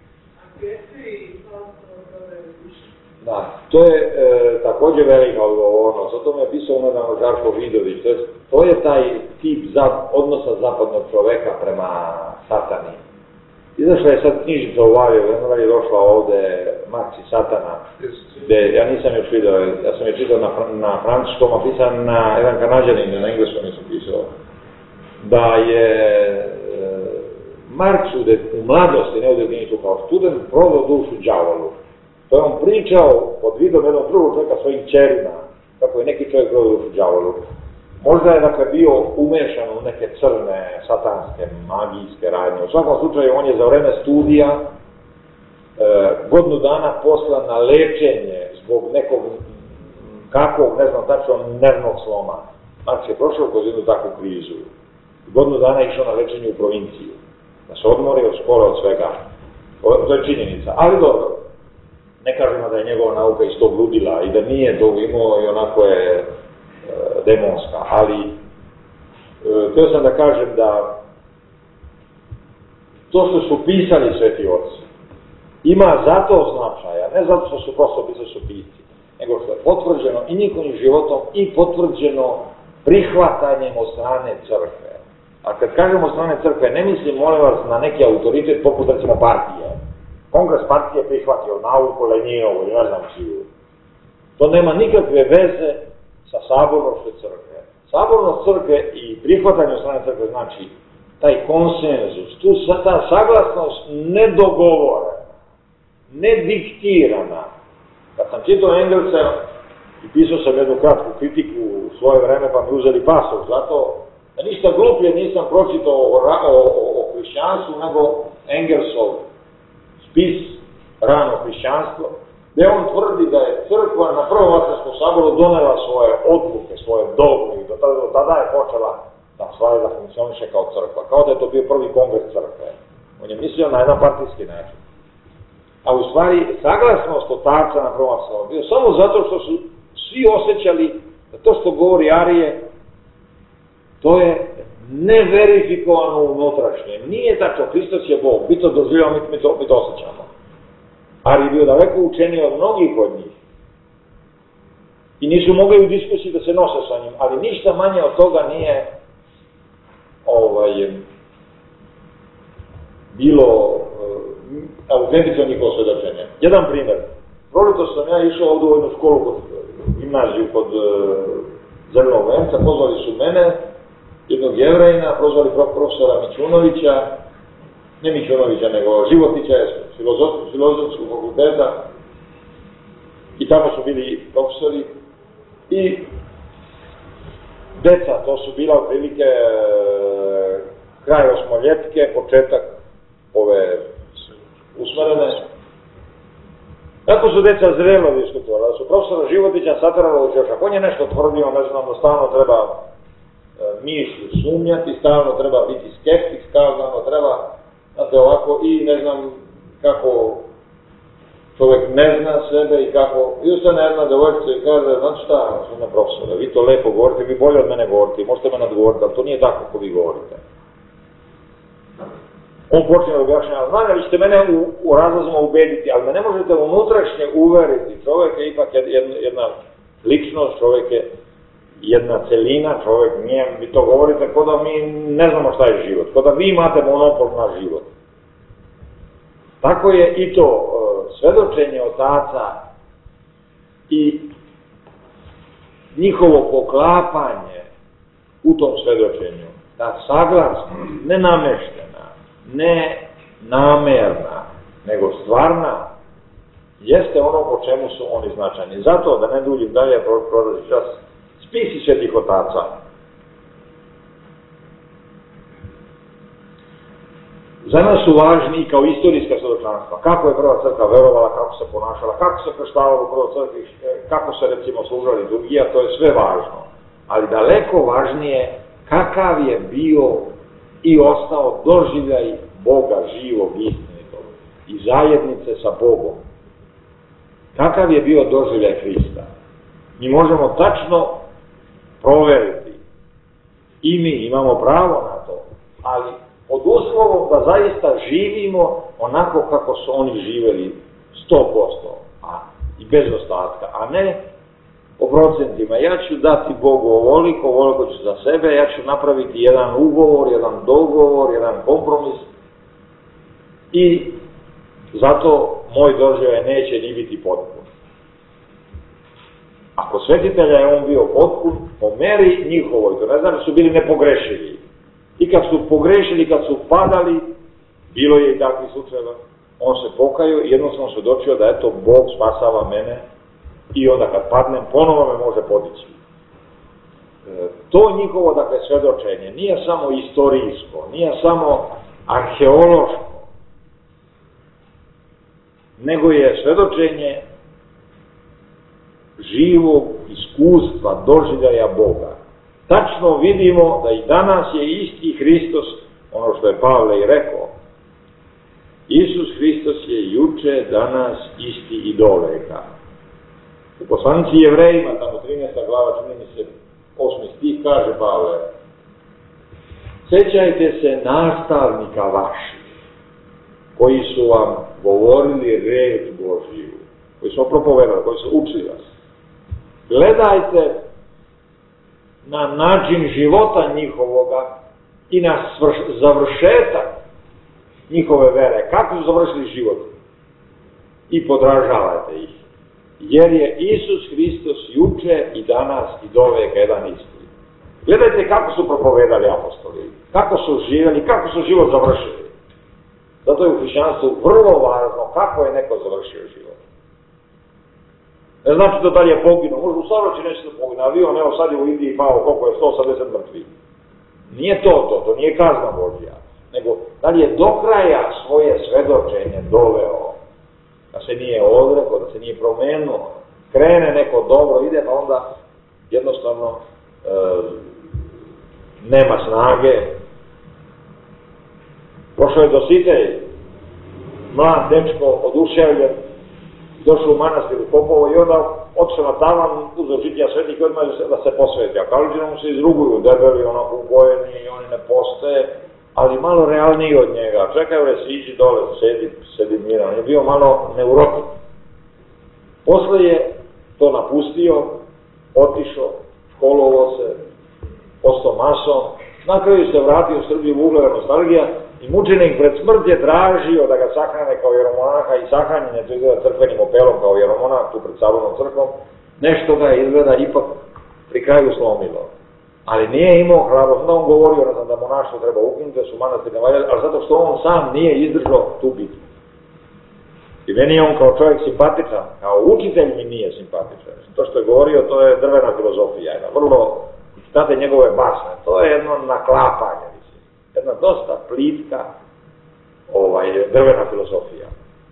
Speaker 3: Da, to je također velika odgovornost, o tome je pisao nedavno Žarko Vidović, to je taj tip odnosa zapadnog čoveka prema satani. Izašla je sad knjižica u Valjevu, jedna je došla ovde Marksi Satana, gde ja nisam još vidio, ja sam je čitao na francuskom, a pisan na jedan Kanadjanin, na engleskom nisam pisao, da je Marks u mladosti, ne u debinitu kao student, prodao dušu đavolu. To je on pričao pod vidom jednog drugog čovjeka svojim ćerima, kako je neki čovjek prodao dušu đavolu. Možda je dakle bio umešan u neke crne, satanske, magijske radnje. U svakom slučaju on je za vreme studija godinu dana poslan na lečenje zbog nekog kakvog, ne znam tačno, nervnog sloma. Marks je prošao kroz jednu takvu krizu. Godinu dana išao na lečenje u provinciju. Da se odmori od škole, od svega. To je činjenica. Ali dobro, ne kažemo da je njegova nauka iz tog ludila i da nije to imao i onako je demonska, ali htio sam da kažem da to što su pisali sveti oci ima zato značaja, ne zato što su prosto pisali su pisci, nego što je potvrđeno i njihovim životom i potvrđeno prihvatanjem od strane crkve. A kad kažemo od strane crkve, ne mislim, molim vas, na neki autoritet poput recimo partije,
Speaker 4: Kongres partije prihvatio nauku Lenjinovu, ne znam čiju. To nema nikakve veze sa sabornošću crkve. Sabornost crkve i prihvatanje od strane crkve znači taj konsenzus, ta saglasnost nedogovorena, nediktirana. Kad sam čitao Engelsa i pisao sam jednu kratku kritiku u svoje vreme, pa mi uzeli pasoš, zato da ništa gluplje nisam pročitao o hrišćanstvu nego Engelsov spis Rano hrišćanstvo, gdje on tvrdi da je crkva na Prvom Vatikanskom saboru donela svoje odluke, svoje dogme i do tada je počela da funkcioniše kao crkva, kao da je to bio prvi kongres crkve. On je mislio na jedan partijski način. A u stvari saglasnost otaca na Prvom Vatikanskom saboru bio samo zato što su svi osjećali da to što govori Arije, to je neverifikovano unutrašnje. Nije tačno, Hristos je Bog, mi to doživljamo, mi to osjećamo. Ari je bio daleko učeniji od mnogih od njih. I nisu mogli u diskusiji da se nose sa njim, ali ništa manje od toga nije bilo autentično njihovo svedočenje. Jedan primjer. Proljeto sam ja išao ovdje u jednu školu kod gimnaziju kod Zelenog Venca, pozvali su mene, jednog Jevrejina, prozvali profesora Mićunovića, ne Mićunovića, nego Životića, filozofskog fakulteta, i tamo su bili profesori, i deca, to su bila otprilike kraj osmoljetke, početak ove usmerene. Tako su deca zrelo diskutovali, da su profesora Životića sateralo u čošak. On je nešto tvrdio, ne znam, da stalno treba mišlju sumnjati, stalno treba biti skeptik, stalno treba, znate, ovako, i ne znam kako čovjek ne zna sebe i kako, i ustane jedna devojčica i kaže, znate šta, gospodine profesore, vi to lepo govorite, vi bolje od mene govorite, možete me nadgovoriti, ali to nije tako kako vi govorite. On počne da objašnjava, znam, vi ćete mene u razlozima ubediti, ali me ne možete unutrašnje uveriti. Čovjek je ipak jedna ličnost, čovjek je jedna celina, čovjek nije, vi to govorite kao da mi ne znamo šta je život, kao da vi imate monopol na život. Tako je i to svedočenje otaca i njihovo poklapanje u tom svedočenju, ta saglasnost, nenameštena, ne namerna, nego stvarna, jeste ono po čemu su oni značajni. Zato, da ne duljim dalje, prolazi čas, spisi svetih otaca. Za nas su važni i kao istorijska svedočanstva. Kako je prva crkva verovala, kako se ponašala, kako se krštavalo u prvoj crkvi, kako se recimo služali drugija, to je sve važno. Ali daleko važnije kakav je bio i ostao doživljaj Boga živog, istinitog i zajednice sa Bogom. Kakav je bio doživljaj Hrista? Mi možemo tačno proveriti i mi imamo pravo na to, ali pod uslovom da zaista živimo onako kako su oni živjeli 100%, i bez ostatka, a ne o procentima. Ja ću dati Bogu ovoliko ću za sebe, ja ću napraviti jedan ugovor, jedan dogovor, jedan kompromis i zato moj doživljaj neće ni biti potpun. Ako svetitelja je on bio potpun, po meri njihovoj, to ne znam da su bili nepogrešivi. I kad su pogrešili, kad su padali, bilo je i takvih slučajeva, on se pokajao i jednostavno svedočio da eto Bog spasava mene i onda kad padnem ponovo me može podići. To njihovo, dakle, svedočenje nije samo istorijsko, nije samo arheološko, nego je svedočenje živog iskustva, doživljaja Boga. Tačno vidimo da i danas je isti Hristos, ono što je Pavle i rekao, Isus Hristos je juče, danas isti i doveka. U poslanici Jevrejima, tamo 13. glava, čini mi se 8. stih, kaže Pavle, sećajte se nastavnika vaših, koji su vam govorili reč Božiju, koji su propovedali, koji su učili vas. Gledajte na način života njihovoga i na završetak njihove vere. Kako su završili život? i podražavajte ih. Jer je Isus Hristos juče i danas i do veka jedan isti. Gledajte kako su propovedali apostoli, kako su živjeli, kako su život završili. Zato je u hrišćanstvu vrlo važno kako je neko završio život. Ne znači da dalje je poginuo, možda u starosti neće da pogine, avion, evo sad je u Indiji pao, koliko je 180 mrtvi. Nije to nije kazna Božja, nego da li je do kraja svoje svedočenje doveo, da se nije odrekao, da se nije promenuo, krene neko dobro, ide, pa onda jednostavno nema snage. Prošao je Dositej, mlad dečko, oduševljen, došao u manastir u Popovo i onda otišao na tavan, uzeo žitija svetih i odmah da se posveti. A Kaludžinom se izruguju, debeli, onako ugojeni, oni ne postoje, ali malo realniji od njega. Čekaju da se iđi dole, sedi miran. Je bio malo neurotik. Posle je to napustio, otišao, školovao se, postao mason, na kraju se vratio u Srbiju u ugleda nostalgija i mučenik pred smrt je tražio da ga sahrane kao jeromonaha i sahranjen je to izgleda crkvenim opelom kao jeromonah tu pred Salonom crkvom. Nešto ga je izgleda ipak pri kraju slomilo. Ali nije imao hrabrost, onda on govorio, ne znam, da monaštvo treba ukinuti, da su manastiri ne valjali, ali zato što on sam nije izdržao tu bitku. I meni je on kao čovjek simpatičan, kao učitelj mi nije simpatičan. To što je govorio, to je drvena filozofija, vrlo, citate njegove basne, to je jedno naklapanje, mislim. Jedna dosta plitka drvena filozofija.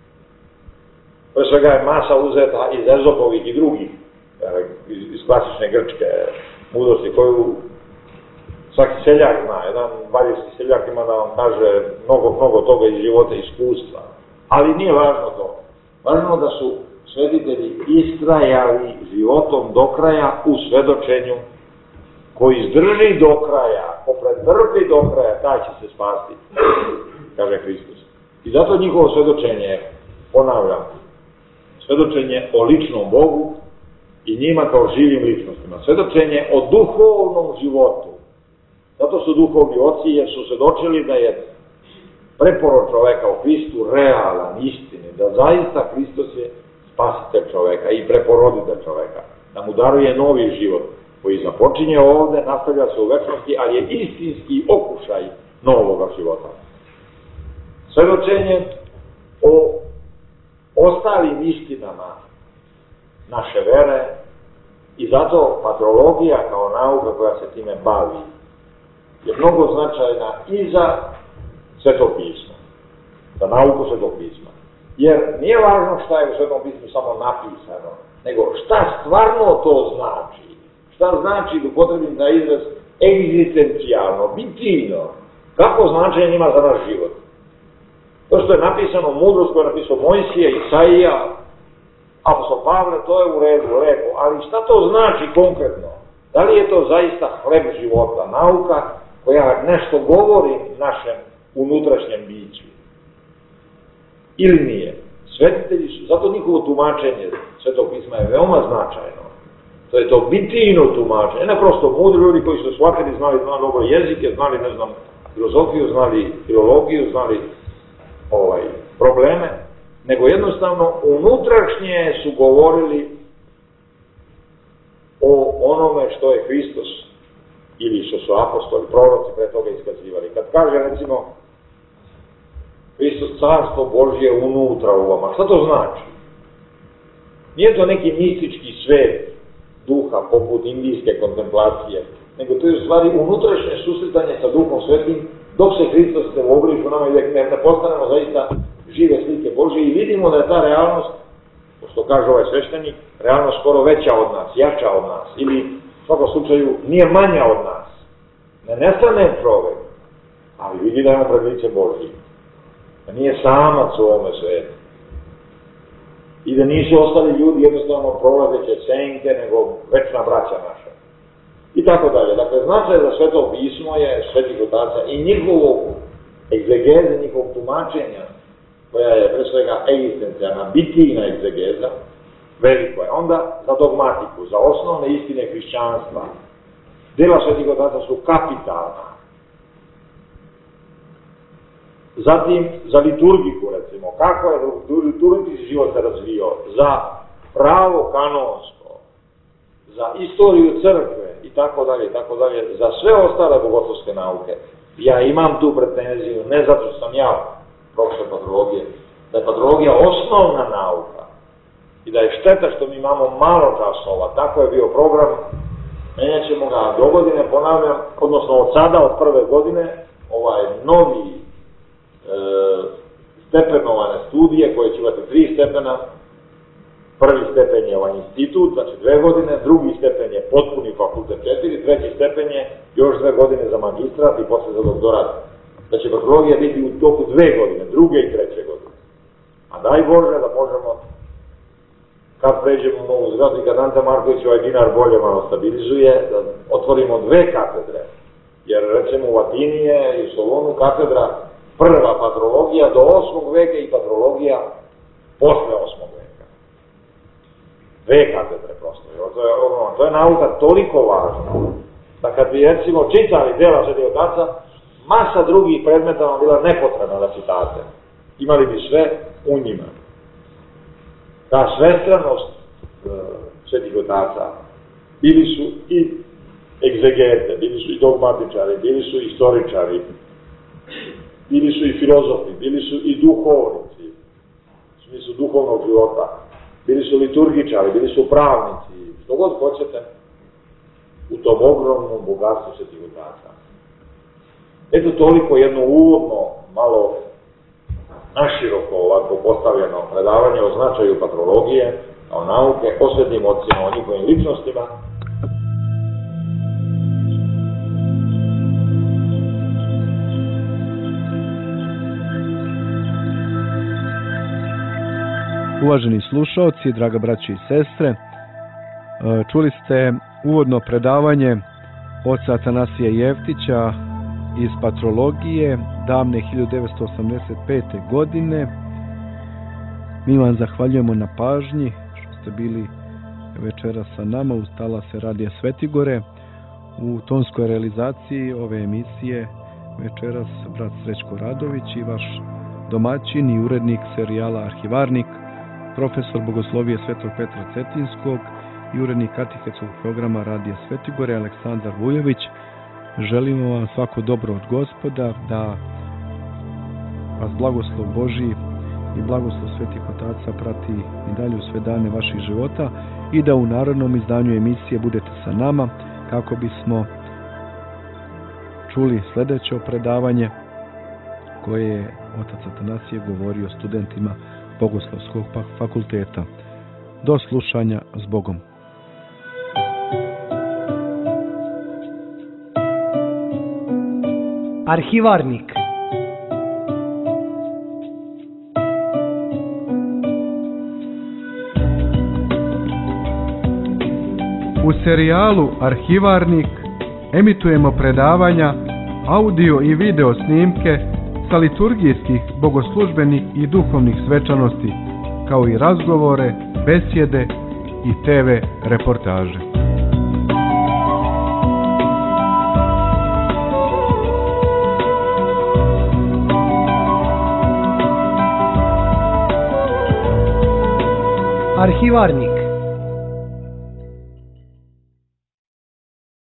Speaker 4: Pre svega je masa uzeta iz Ezopovih i drugih, iz klasične grčke mudrosti, koju svaki seljak zna, jedan baljevski seljak ima da vam kaže mnogo toga iz života, iskustva. Ali nije važno to. Važno da su svetitelji istrajali životom do kraja u svedočenju. Ko izdrži do kraja, ko pretrpi do kraja, taj će se spasti, kaže Hristos. I zato njihovo svedočenje, ponavljam, svedočenje o ličnom Bogu i njima kao živim ličnostima. Svedočenje o duhovnom životu. Zato su duhovni oci jer su svedočili da je preporod čoveka u Hristu realan, istini, da zaista Hristos je spasitelj čoveka i preporoditelj čoveka, da mu daruje novi život koji započinje ovde, nastavlja se u večnosti, ali je istinski okušaj novoga života. Svedočenje o ostalim istinama naše vere i zato patrologija kao nauka koja se time bavi je mnogo značajna i za Sveto pismo, za nauku Svetog pisma. Jer nije važno šta je u Svetom pismu samo napisano, nego šta stvarno to znači. Šta znači, da upotrebim taj izraz, egzistencijalno, bitivno, kako značenje ima za naš život. To što je napisano, mudrost koja je napisao Mojsije, Isaija, apostol Pavle, to je u redu, lepo, ali šta to znači konkretno? Da li je to zaista hleb života, nauka koja nešto govori našem unutrašnjem biću? Ili nije? Svetitelji su, zato njihovo tumačenje Svetog pisma je veoma značajno. To je to bitino tumačenje, ne prosto mudri ljudi koji su shvatili, znali dobro jezike, znali, ne znam, filozofiju, znali filologiju, znali probleme, nego jednostavno unutrašnje su govorili o onome što je Hristos ili što su apostoli, proroci pre toga iskazivali. Kad kaže, recimo, Hristos, carstvo Božje unutra u vama, šta to znači? Nije to neki mistički svet duha, poput indijske kontemplacije, nego to je u stvari unutrašnje susretanje sa Duhom Svetim, dok se Hristos ne uobliči u nama i ne postanemo zaista žive slike Božje i vidimo da je ta realnost, što kaže ovaj sveštenik, realnost skoro veća od nas, jača od nas, ili u svakom slučaju nije manja od nas. Ne nestane čovek, ali vidi da ima pred lice Božje. Da nije samac u ovome svetu. I da nisu ostali ljudi jednostavno prolazeće senke, nego večna braća naša. I tako dalje. Dakle, značaj za Sveto pismo je svetih otaca i njihovog egzegeze, njihovog tumačenja, koja je pre svega egzistencijalna, bitijna egzegeza, veliko je. Onda za dogmatiku, za osnovne istine hrišćanstva. Dela svetih otaca su kapitalna. Zatim, za liturgiku, recimo, kako je liturgijski život se razvio, za pravo kanonsko, za istoriju crkve i tako dalje, za sve ostale bogoslovske nauke. Ja imam tu pretenziju, ne zato što sam ja profesor patrologije, da je patrologija osnovna nauka i da je šteta što mi imamo malo časova, tako je bio program, menjat ćemo ga do godine, ponavljam, odnosno od sada, od prve godine, ovaj novi stepenovane studije koje će imati 3 stepena. Prvi stepen je ovaj institut, znači 2 godine, drugi stepen je potpuni fakultet 4, treći stepen je još 2 godine za magistrat i posle za doktorat. Da će patrologija biti u toku 2 godine, 2. i 3. godine. A daj Bože da možemo, kad pređemo u novu zgradu i kad Ante Marković ovaj dinar bolje malo stabilizuje, da otvorimo 2 katedre. Jer recimo u Latinije i u Solonu katedra prva patrologija do 8. veka i patrologija posle 8. veka. 2 katedre prosto. To je nauka toliko važna da kad bi recimo čitali dela Svetih otaca, masa drugih predmeta vam bila nepotrebna da citate. Imali bi sve u njima. Ta svestranost Svetih otaca, bili su i egzegete, bili su i dogmatičari, bili su i istoričari, bili su i filozofi, bili su i duhovnici, u smislu duhovnog života, bili su liturgičari, bili su pravnici, što god hoćete, u tom ogromnom bogatstvu Svetih otaca. Eto toliko jedno uvodno, malo naširoko ovako postavljeno predavanje o značaju patrologije, kao nauke, o svetim ocima, o njihovim ličnostima.
Speaker 2: Uvaženi slušaoci, draga braći i sestre, čuli ste uvodno predavanje oca Atanasija Jeftića iz patrologije davne 1985. godine. Mi vam zahvaljujemo na pažnji što ste bili večera sa nama uz talase Radija Svetigore. U tonskoj realizaciji ove emisije večeras brat Srećko Radović i vaš domaćin i urednik serijala Arhivarnik, profesor bogoslovije Svetog Petra Cetinskog i urednik katehetskog programa Radija Svetigore Aleksandar Vujović. Želimo vam svako dobro od Gospoda, da vas blagoslov Božji i blagoslov Svetih otaca prati i dalje u sve dane vaših života i da u narodnom izdanju emisije budete sa nama kako bismo čuli sljedeće predavanje koje je otac Atanasije govorio studentima Bogoslovskog fakulteta. Do slušanja, s Bogom.
Speaker 5: Arhivarnik.
Speaker 2: U serijalu Arhivarnik emitujemo predavanja, audio i video snimke sa liturgijskih, bogoslužbenih i duhovnih svečanosti, kao i razgovore, besjede i TV reportaže.
Speaker 5: Arhivarnik.